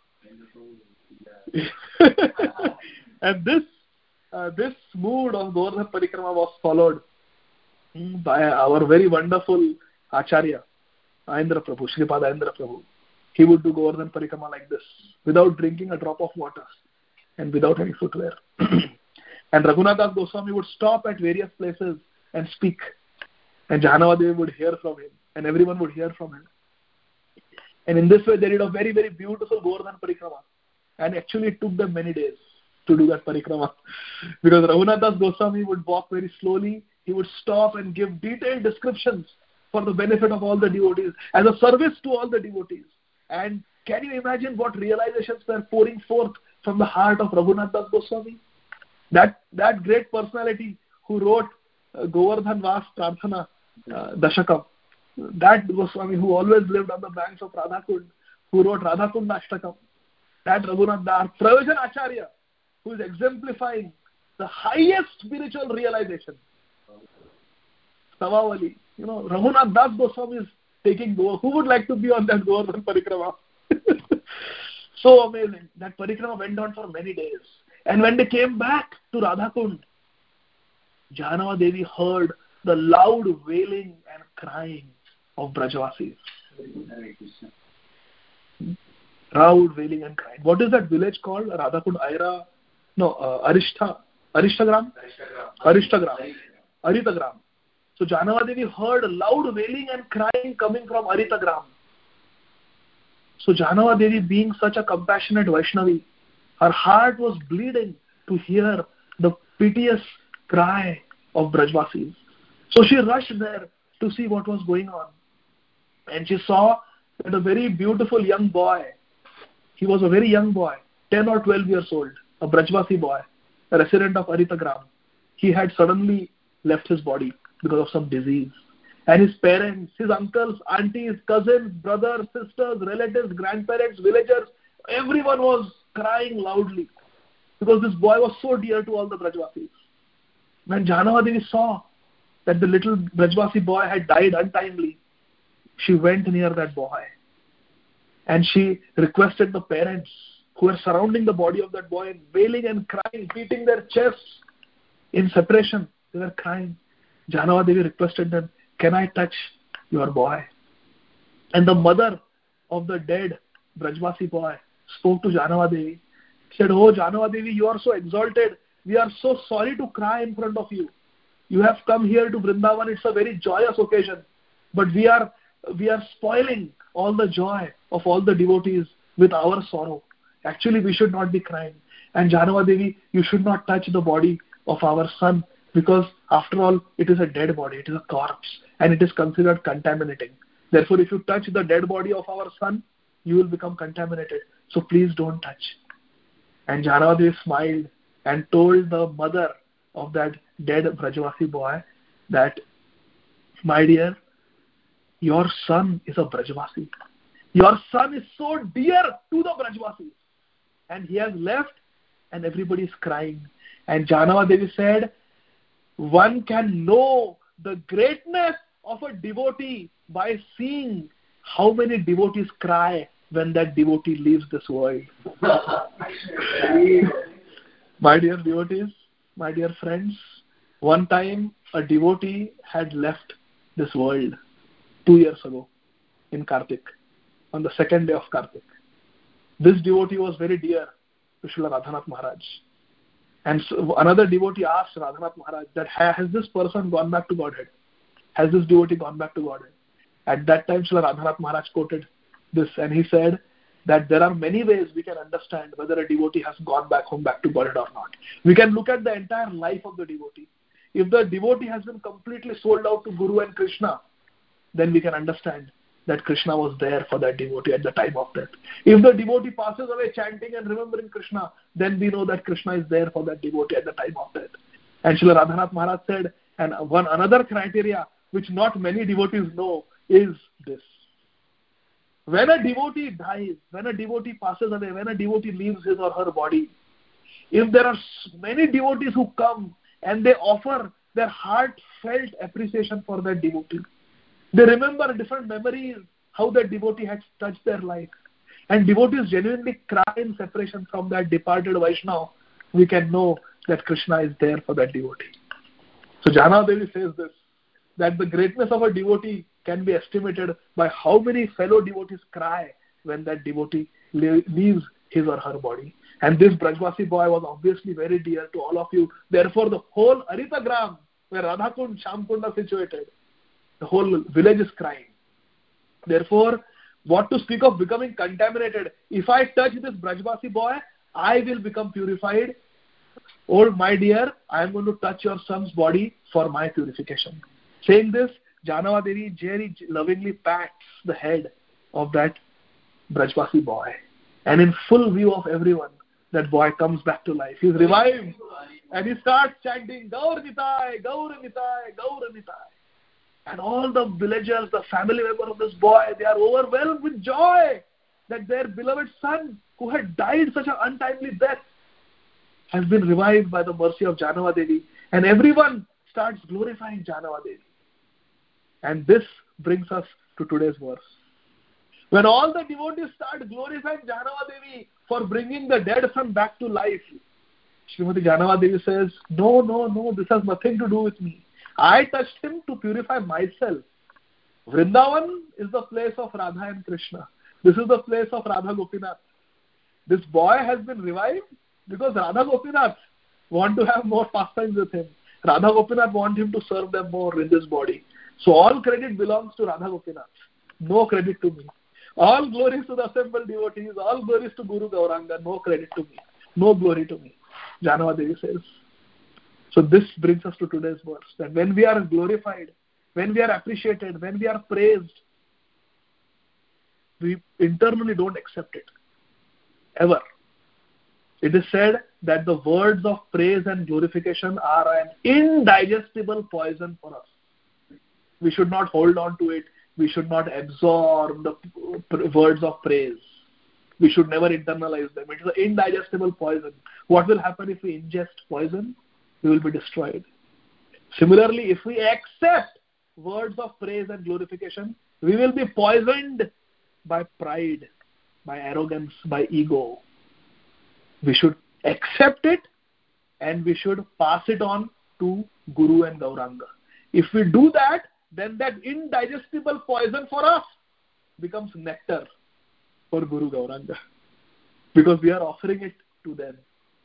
B: And this uh, this mood of Govardhan Parikrama was followed by our very wonderful Acharya, Ayendra Prabhu, Sripada Ayendra Prabhu. He would do Govardhan Parikrama like this, without drinking a drop of water and without any footwear. And Raghunath Das Goswami would stop at various places and speak. And Janava Devi would hear from him, and everyone would hear from him. And in this way, they did a very, very beautiful Govardhan Parikrama. And actually, it took them many days to do that Parikrama. Because Raghunath Das Goswami would walk very slowly. He would stop and give detailed descriptions for the benefit of all the devotees, as a service to all the devotees. And can you imagine what realizations were pouring forth from the heart of Raghunath Das Goswami? That, that great personality who wrote uh, Govardhan Vas Prarthana uh, Dashakam. That Goswami who always lived on the banks of Radhakund, who wrote Radhakund Ashtakam. That Raghunath Das, Prayojan Acharya, who is exemplifying the highest spiritual realization. Savavali, you know, Raghunath Das Goswami is taking Goa. Who would like to be on that Govardhan Parikrama? So amazing. That Parikrama went on for many days. And when they came back to Radhakund, Janava Devi heard the loud wailing and crying of Brajavasis. Loud wailing and crying. What is that village called? Radhakund, Aira? No, uh, Arishta. Arishtagram? Arishtagram. Aritagram. So Janava Devi heard loud wailing and crying coming from Aritagram. So Janava Devi, being such a compassionate Vaishnavi, her heart was bleeding to hear the piteous cry of Brajvasis. So she rushed there to see what was going on. And she saw that a very beautiful young boy, he was a very young boy, ten or twelve years old, a Brajvasi boy, a resident of Aritagram. He had suddenly left his body because of some disease. And his parents, his uncles, aunties, cousins, brothers, sisters, relatives, grandparents, villagers, everyone was crying loudly because this boy was so dear to all the Brajvasis. When Janava Devi saw that the little Brajvasi boy had died untimely, she went near that boy and she requested the parents who were surrounding the body of that boy, wailing and crying, beating their chests in separation. They were crying. Janava Devi requested them, "Can I touch your boy?" And the mother of the dead Brajvasi boy spoke to Janava Devi. She said, "Oh Janava Devi, you are so exalted. We are so sorry to cry in front of you. You have come here to Vrindavan. It's a very joyous occasion. But we are we are spoiling all the joy of all the devotees with our sorrow. Actually, we should not be crying. And Janava Devi, you should not touch the body of our son, because after all, it is a dead body. It is a corpse. And it is considered contaminating. Therefore, if you touch the dead body of our son, you will become contaminated. So please don't touch." And Janava Devi smiled and told the mother of that dead Brajvasi boy that, "My dear, your son is a Brajvasi. Your son is so dear to the Brajvasis. And he has left and everybody is crying." And Janava Devi said, "One can know the greatness of a devotee by seeing how many devotees cry when that devotee leaves this world." My dear devotees, my dear friends, one time a devotee had left this world two years ago in Kartik, on the second day of Kartik. This devotee was very dear to Srila Radhanath Maharaj. And so another devotee asked Radhanath Maharaj that, "Has this person gone back to Godhead? Has this devotee gone back to Godhead?" At that time, Srila Radhanath Maharaj quoted this, and he said that there are many ways we can understand whether a devotee has gone back home back to Godhead or not. We can look at the entire life of the devotee. If the devotee has been completely sold out to Guru and Krishna, then we can understand that Krishna was there for that devotee at the time of death. If the devotee passes away chanting and remembering Krishna, then we know that Krishna is there for that devotee at the time of death. And Srila Radhanath Maharaj said, and one another criteria which not many devotees know is this. When a devotee dies, when a devotee passes away, when a devotee leaves his or her body, if there are many devotees who come and they offer their heartfelt appreciation for that devotee, they remember different memories, how that devotee has touched their life, and devotees genuinely cry in separation from that departed Vaishnava, we can know that Krishna is there for that devotee. So Janava Devi says this, that the greatness of a devotee can be estimated by how many fellow devotees cry when that devotee leaves his or her body. And this Brajvasi boy was obviously very dear to all of you. Therefore, the whole Aritagram, where Radhakund, Shamkund are situated, the whole village is crying. Therefore, what to speak of becoming contaminated? If I touch this Brajvasi boy, I will become purified. Oh, my dear, I am going to touch your son's body for my purification. Saying this, Janava Devi very lovingly pats the head of that Brajvasi boy. And in full view of everyone, that boy comes back to life. He is revived. And he starts chanting, "Gaur Nitai, Gaur Nitai, Gaur Nitai." And all the villagers, the family members of this boy, they are overwhelmed with joy that their beloved son, who had died such an untimely death, has been revived by the mercy of Janava Devi. And everyone starts glorifying Janava Devi. And this brings us to today's verse. When all the devotees start glorifying Janava Devi for bringing the dead son back to life, Srimati Janava Devi says, no, no, no, this has nothing to do with me. I touched him to purify myself. Vrindavan is the place of Radha and Krishna. This is the place of Radha Gopinath. This boy has been revived because Radha Gopinath want to have more pastimes with him. Radha Gopinath want him to serve them more in this body. So all credit belongs to Radha Gopinath. No credit to me. All glories to the assembled devotees, all glories to Guru Gauranga, no credit to me. No glory to me. Janava Devi says. So this brings us to today's verse, that when we are glorified, when we are appreciated, when we are praised, we internally don't accept it. Ever. It is said that the words of praise and glorification are an indigestible poison for us. We should not hold on to it. We should not absorb the words of praise. We should never internalize them. It is an indigestible poison. What will happen if we ingest poison? We will be destroyed. Similarly, if we accept words of praise and glorification, we will be poisoned by pride, by arrogance, by ego. We should accept it and we should pass it on to Guru and Gauranga. If we do that, then that indigestible poison for us becomes nectar for Guru Gauranga, because we are offering it to them.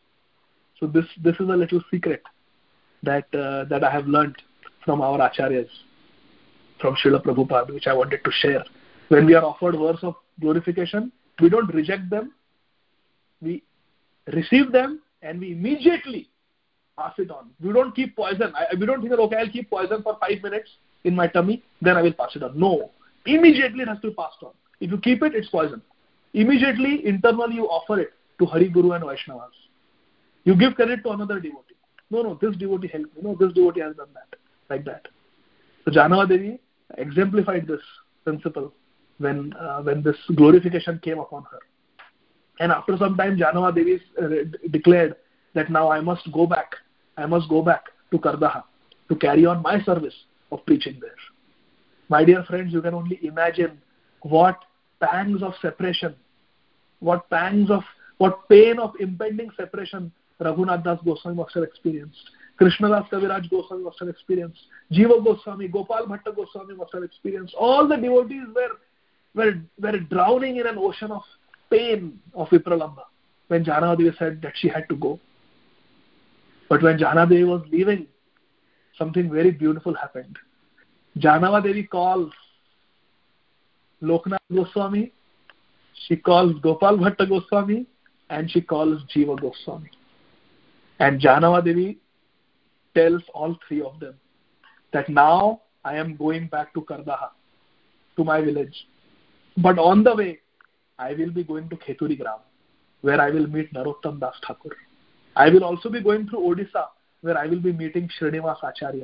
B: So this this is a little secret that uh, that I have learnt from our acharyas, from Srila Prabhupada, which I wanted to share. When we are offered words of glorification, we don't reject them. We receive them and we immediately pass it on. We don't keep poison. I, we don't think that, okay, I'll keep poison for five minutes in my tummy, then I will pass it on. No. Immediately it has to be passed on. If you keep it, it's poison. Immediately, internally, you offer it to Hari, Guru and Vaishnavas. You give credit to another devotee. No, no, this devotee helped me. No, this devotee has done that. Like that. So Janava Devi exemplified this principle when uh, when this glorification came upon her. And after some time, Janava Devi uh, declared that now I must go back. I must go back to Kardaha to carry on my service of preaching there. My dear friends, you can only imagine what pangs of separation, what pangs of, what pain of impending separation Raghunath Das Goswami must have experienced. Krishnadas Kaviraj Goswami must have experienced. Jiva Goswami, Gopal Bhatta Goswami must have experienced. All the devotees were, were, were drowning in an ocean of pain of Vipralambha when Janava Devi said that she had to go. But when Janava Devi was leaving, something very beautiful happened. Janava Devi calls Loknath Goswami, she calls Gopal Bhatta Goswami, and she calls Jiva Goswami. And Janava Devi tells all three of them that now I am going back to Kardaha, to my village. But on the way, I will be going to Kheturi Gram, where I will meet Narottam Das Thakur. I will also be going through Odisha, where I will be meeting Srinivas Acharya.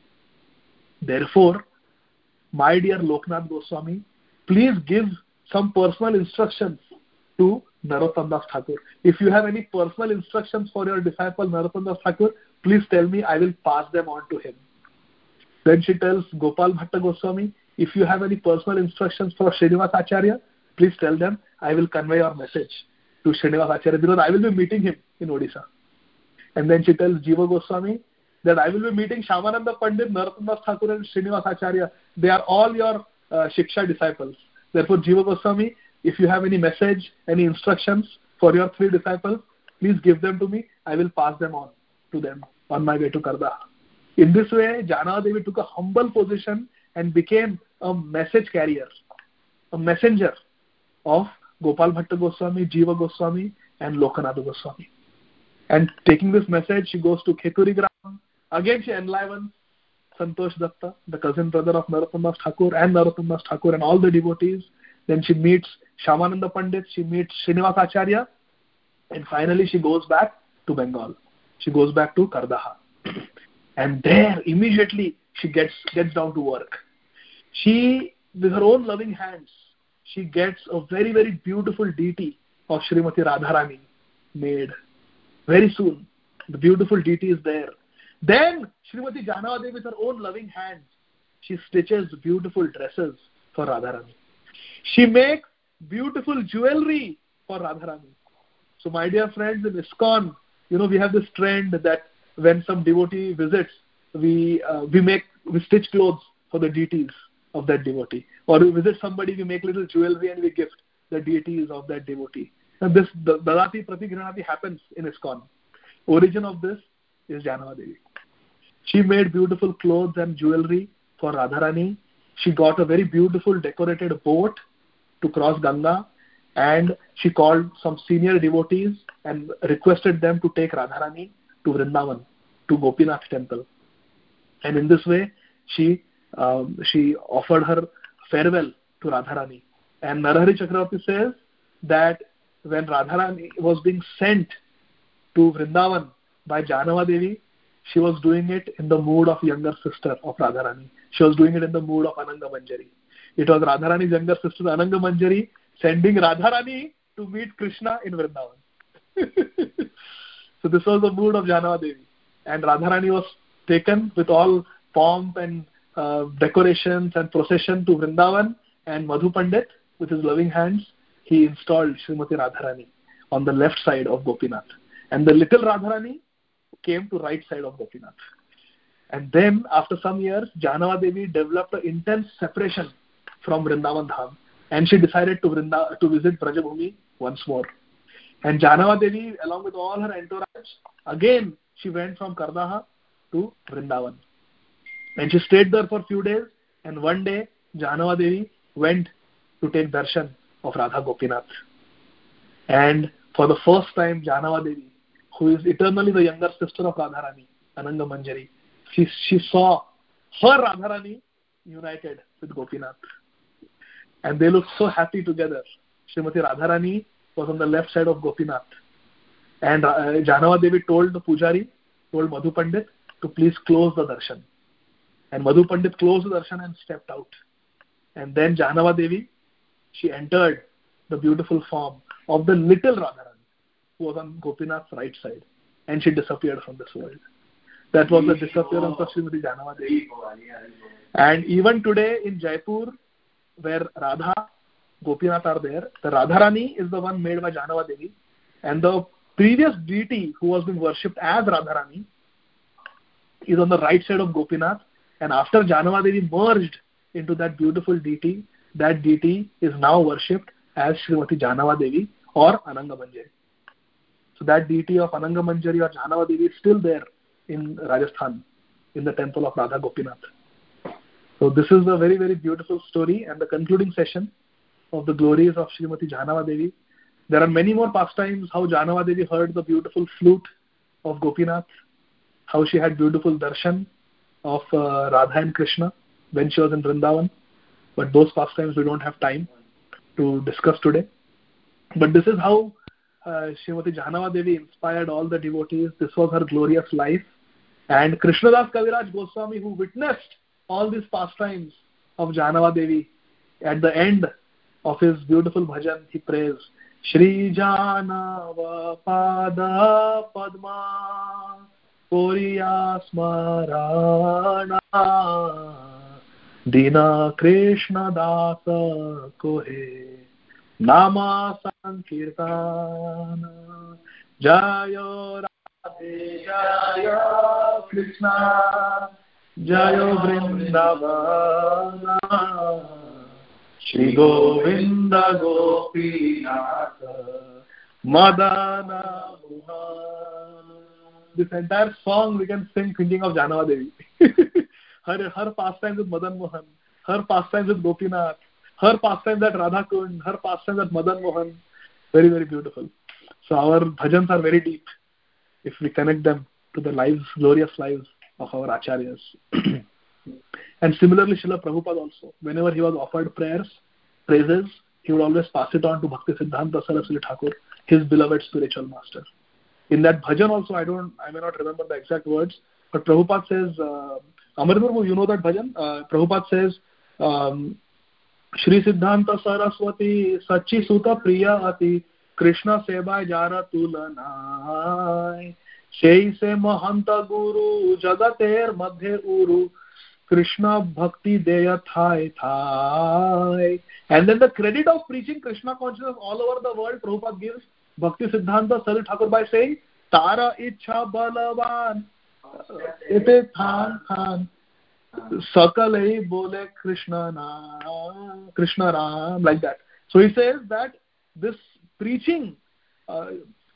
B: Therefore, my dear Loknath Goswami, please give some personal instructions to Narottam Das Thakur. If you have any personal instructions for your disciple Narottam Das Thakur, please tell me, I will pass them on to him. Then she tells Gopal Bhatta Goswami, if you have any personal instructions for Srinivas Acharya, please tell them, I will convey your message to Srinivas Acharya, because I will be meeting him in Odisha. And then she tells Jiva Goswami that I will be meeting Shyamananda Pandit, Narottam Das Thakur and Srinivas Acharya. They are all your uh, Shiksha disciples. Therefore, Jiva Goswami, if you have any message, any instructions for your three disciples, please give them to me. I will pass them on to them on my way to Kardaha. In this way, Janava Devi took a humble position and became a message carrier, a messenger of Gopal Bhatta Goswami, Jiva Goswami and Lokanath Goswami. And taking this message, she goes to Kheturi Gram. Again, she enlivens Santosh Datta, the cousin brother of Narottam Das Thakur and Narottam Das Thakur and all the devotees. Then she meets Shyamananda Pandit, she meets Srinivas Acharya, and finally she goes back to Bengal. She goes back to Kardaha. And there, immediately, she gets gets down to work. She, with her own loving hands, she gets a very, very beautiful deity of Srimati Radharani made. Very soon, the beautiful deity is there. Then, Srimati Janava Devi, with her own loving hands, she stitches beautiful dresses for Radharani. She makes beautiful jewelry for Radharani. So, my dear friends, in ISKCON, you know, we have this trend that when some devotee visits, we uh, we make we stitch clothes for the deities of that devotee. Or we visit somebody, we make little jewelry and we gift the deities of that devotee. And this Dadati Pratigranati happens in ISKCON. Origin of this is Janava Devi. She made beautiful clothes and jewelry for Radharani. She got a very beautiful decorated boat to cross Ganga, and she called some senior devotees and requested them to take Radharani to Vrindavan, to Gopinath temple. And in this way, she um, she offered her farewell to Radharani. And Narahari Chakravarti says that when Radharani was being sent to Vrindavan by Janava Devi, she was doing it in the mood of younger sister of Radharani. She was doing it in the mood of Ananga Manjari. It was Radharani's younger sister Ananga Manjari sending Radharani to meet Krishna in Vrindavan. So this was the mood of Janava Devi. And Radharani was taken with all pomp and uh, decorations and procession to Vrindavan, and Madhu Pandit, with his loving hands, he installed Srimati Radharani on the left side of Gopinath. And the little Radharani came to right side of Gopinath. And then, after some years, Janava Devi developed an intense separation from Vrindavan Dham, and she decided to, Vrinda, to visit Brajabhumi once more. And Janava Devi, along with all her entourage, again she went from Karnaha to Vrindavan. And she stayed there for a few days, and one day Janava Devi went to take darshan of Radha Gopinath. And for the first time, Janava Devi, who is eternally the younger sister of Radharani, Ananga Manjari, she, she saw her Radharani united with Gopinath. And they looked so happy together. Srimati Radharani was on the left side of Gopinath. And uh, Janava Devi told the Pujari, told Madhu Pandit, to please close the darshan. And Madhu Pandit closed the darshan and stepped out. And then Janava Devi, she entered the beautiful form of the little Radharani, who was on Gopinath's right side. And she disappeared from this world. That was the disappearance of Srimati Janava Devi. And even today in Jaipur, where Radha, Gopinath are there, the Radharani is the one made by Janava Devi. And the previous deity who was being worshipped as Radharani is on the right side of Gopinath. And after Janava Devi merged into that beautiful deity, that deity is now worshipped as Srimati Janava Devi or Ananga Manjari. So that deity of Ananga Manjari or Janava Devi is still there in Rajasthan, in the temple of Radha Gopinath. So this is a very, very beautiful story and the concluding session of the glories of Srimati Janava Devi. There are many more pastimes, how Janava Devi heard the beautiful flute of Gopinath, how she had beautiful darshan of uh, Radha and Krishna when she was in Vrindavan. But those pastimes we don't have time to discuss today. But this is how uh, Srimati Janava Devi inspired all the devotees. This was her glorious life. And Krishnadas Kaviraj Goswami, who witnessed all these pastimes of Janava Devi, at the end of his beautiful bhajan, he prays, Shri Janava Pada Padma Koriya Smarana Dina Krishna Dasa Kohe Nama Sankirtana Jayo Radhe Jayo Krishna Jayo Vrindavana Shri Govinda Gopinatha Madana Mohana. This entire song we can sing thinking of Janava Devi. her, her pastimes with Madan Mohan, her pastimes with Gopinath, her pastimes at Radha Kund, her pastimes at Madan Mohan. Very, very beautiful. So our bhajans are very deep if we connect them to the lives, glorious lives of our acharyas. And similarly, Srila Prabhupada also, whenever he was offered prayers, praises, he would always pass it on to Bhakti Siddhanta Saraswati Thakur, his beloved spiritual master. In that bhajan also, I don't, I may not remember the exact words, but Prabhupada says, uh, Amar Murmu, you know that bhajan? Uh, Prabhupada says, um, Shri Siddhanta Saraswati Sachi Suta Priya Ati Krishna Seva Jara Tulanai Shei Se Mahanta Guru Jagater Madhe Uru Krishna Bhakti Deya Thai Thai. And then the credit of preaching Krishna consciousness all over the world, Prabhupada gives Bhakti Siddhanta Saraswati Thakur by saying, Tara Ichha Balavan Ite Than Than Sakalai Bole Krishna Naam, Krishna Ram, like that. So he says that this preaching, uh,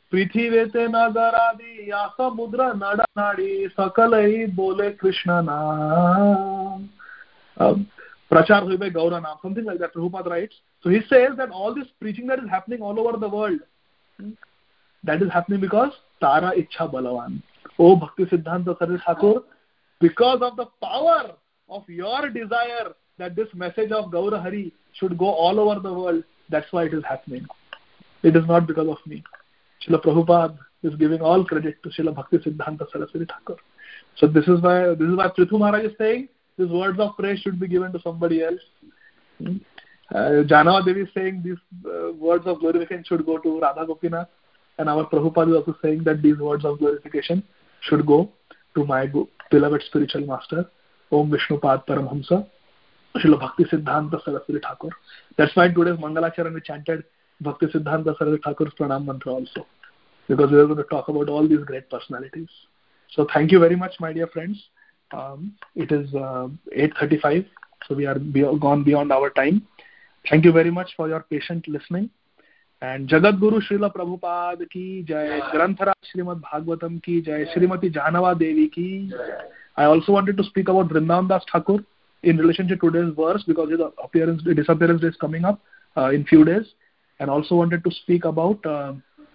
B: पृथ्वीते नगरादि या समुद्र नडनाडी सकलही बोले कृष्ण नाम. Prachar hoibe Gaura naam, something like that. Prabhupada writes. So he says that all this preaching that is happening all over the world, that is happening because Tara Ichha Balavan. Oh Bhakti Siddhanta Saraswati Thakur, because of the power of your desire that this message of Gaura Hari should go all over the world, that's why it is happening. It is not because of me. Srila Prabhupada is giving all credit to Srila Bhakti Siddhanta Saraswati Thakur. So this is why this is why Prithu Maharaj is saying these words of praise should be given to somebody else. Hmm? Uh, Janava Devi is saying these uh, words of glorification should go to Radha Gopinath, and our Prabhupada is also saying that these words of glorification should go to my beloved spiritual master, Om Vishnupad Paramhamsa, Srila Bhakti Siddhanta Saraswati Thakur. That's why in today's Mangalacharan we chanted Bhakti Siddhanta Saraswati Thakur's Pranam Mantra also, because we are going to talk about all these great personalities. So thank you very much, my dear friends. Um, it is uh, eight thirty-five, so we are be- gone beyond our time. Thank you very much for your patient listening. And Jagat Guru Srila Prabhupada ki jai, Granthara Srimad Bhagavatam ki jai, Srimati Janava Devi ki jai. I also wanted to speak about Vrindavan Das Thakur in relation to today's verse, because his appearance, disappearance is coming up uh, in few days, and also wanted to speak about uh,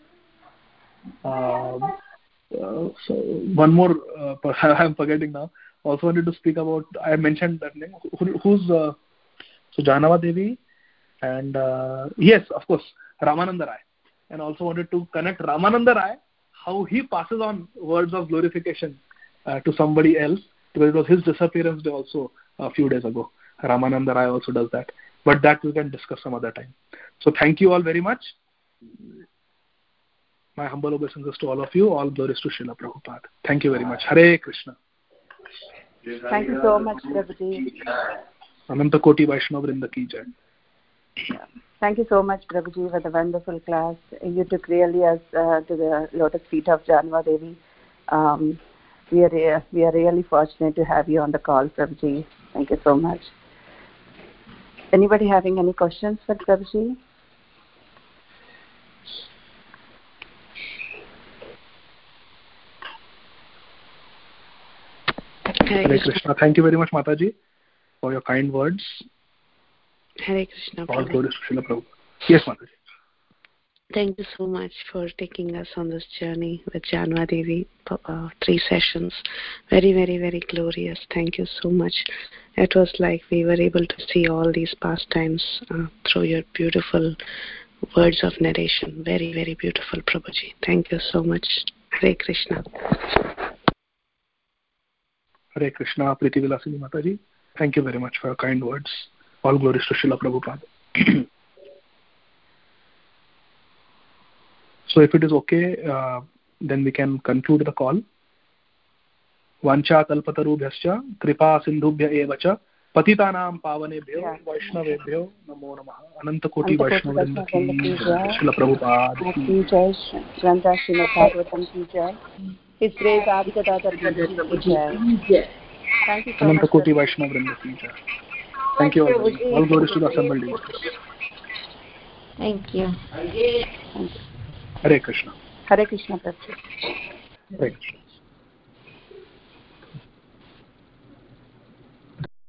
B: uh, uh, so one more. Uh, I am forgetting now. Also wanted to speak about. I mentioned that name. Who, who's uh, so Janava Devi, and uh, yes, of course, Ramananda Rai, and also wanted to connect Ramananda Rai, how he passes on words of glorification uh, to somebody else, because it was his disappearance day also a few days ago. Ramananda Rai also does that, but that we can discuss some other time. So thank you all very much. My humble obeisances to all of you. All glories to Srila Prabhupada. Thank you very much. Hare Krishna.
A: Thank you so much, Prabhuji.
B: Ananta Koti Vaishnava Vrinda ki jai.
A: Yeah. Thank you so much, Prabhuji, for the wonderful class. You took really us uh, to the lotus feet of Janava Devi. Um, we are uh, we are really fortunate to have you on the call, Prabhuji. Thank you so much. Anybody having any questions for Prabhuji?
B: Hare Krishna. Krishna. Thank you very much, Mataji, for your kind words.
C: Hare Krishna.
B: All glories to Srila Prabhupada. Yes, Mataji.
C: Thank you so much for taking us on this journey with Janava Devi. Uh, three sessions. Very, very, very glorious. Thank you so much. It was like we were able to see all these pastimes uh, through your beautiful words of narration. Very, very beautiful, Prabhuji. Thank you so much. Hare Krishna.
B: Hare Krishna, Priti Vilasini Mataji. Thank you very much for your kind words. All glories to Srila Prabhupada. So if it is okay, uh, then we can conclude the call. Vancha kalpatarubhyascha kripa sindhubhya evacha patitanam pavanebhyo vaishnavebhyo namo namaha. Ananta koti vaishnava vrinda ki jai. Srila Prabhupada
A: ki jai. Grantha Srimad Bhagavatam ki jai. His grace Adhikata Prabhuji ki jai. Thank you so
B: Ananta
A: much.
B: koti vaishnava vrinda ki jai. Thank you all very much. All glories to the assembled devotees.
D: Thank you.
B: Hare Krishna.
A: Hare Krishna, Prabhuji.
B: Hare Krishna.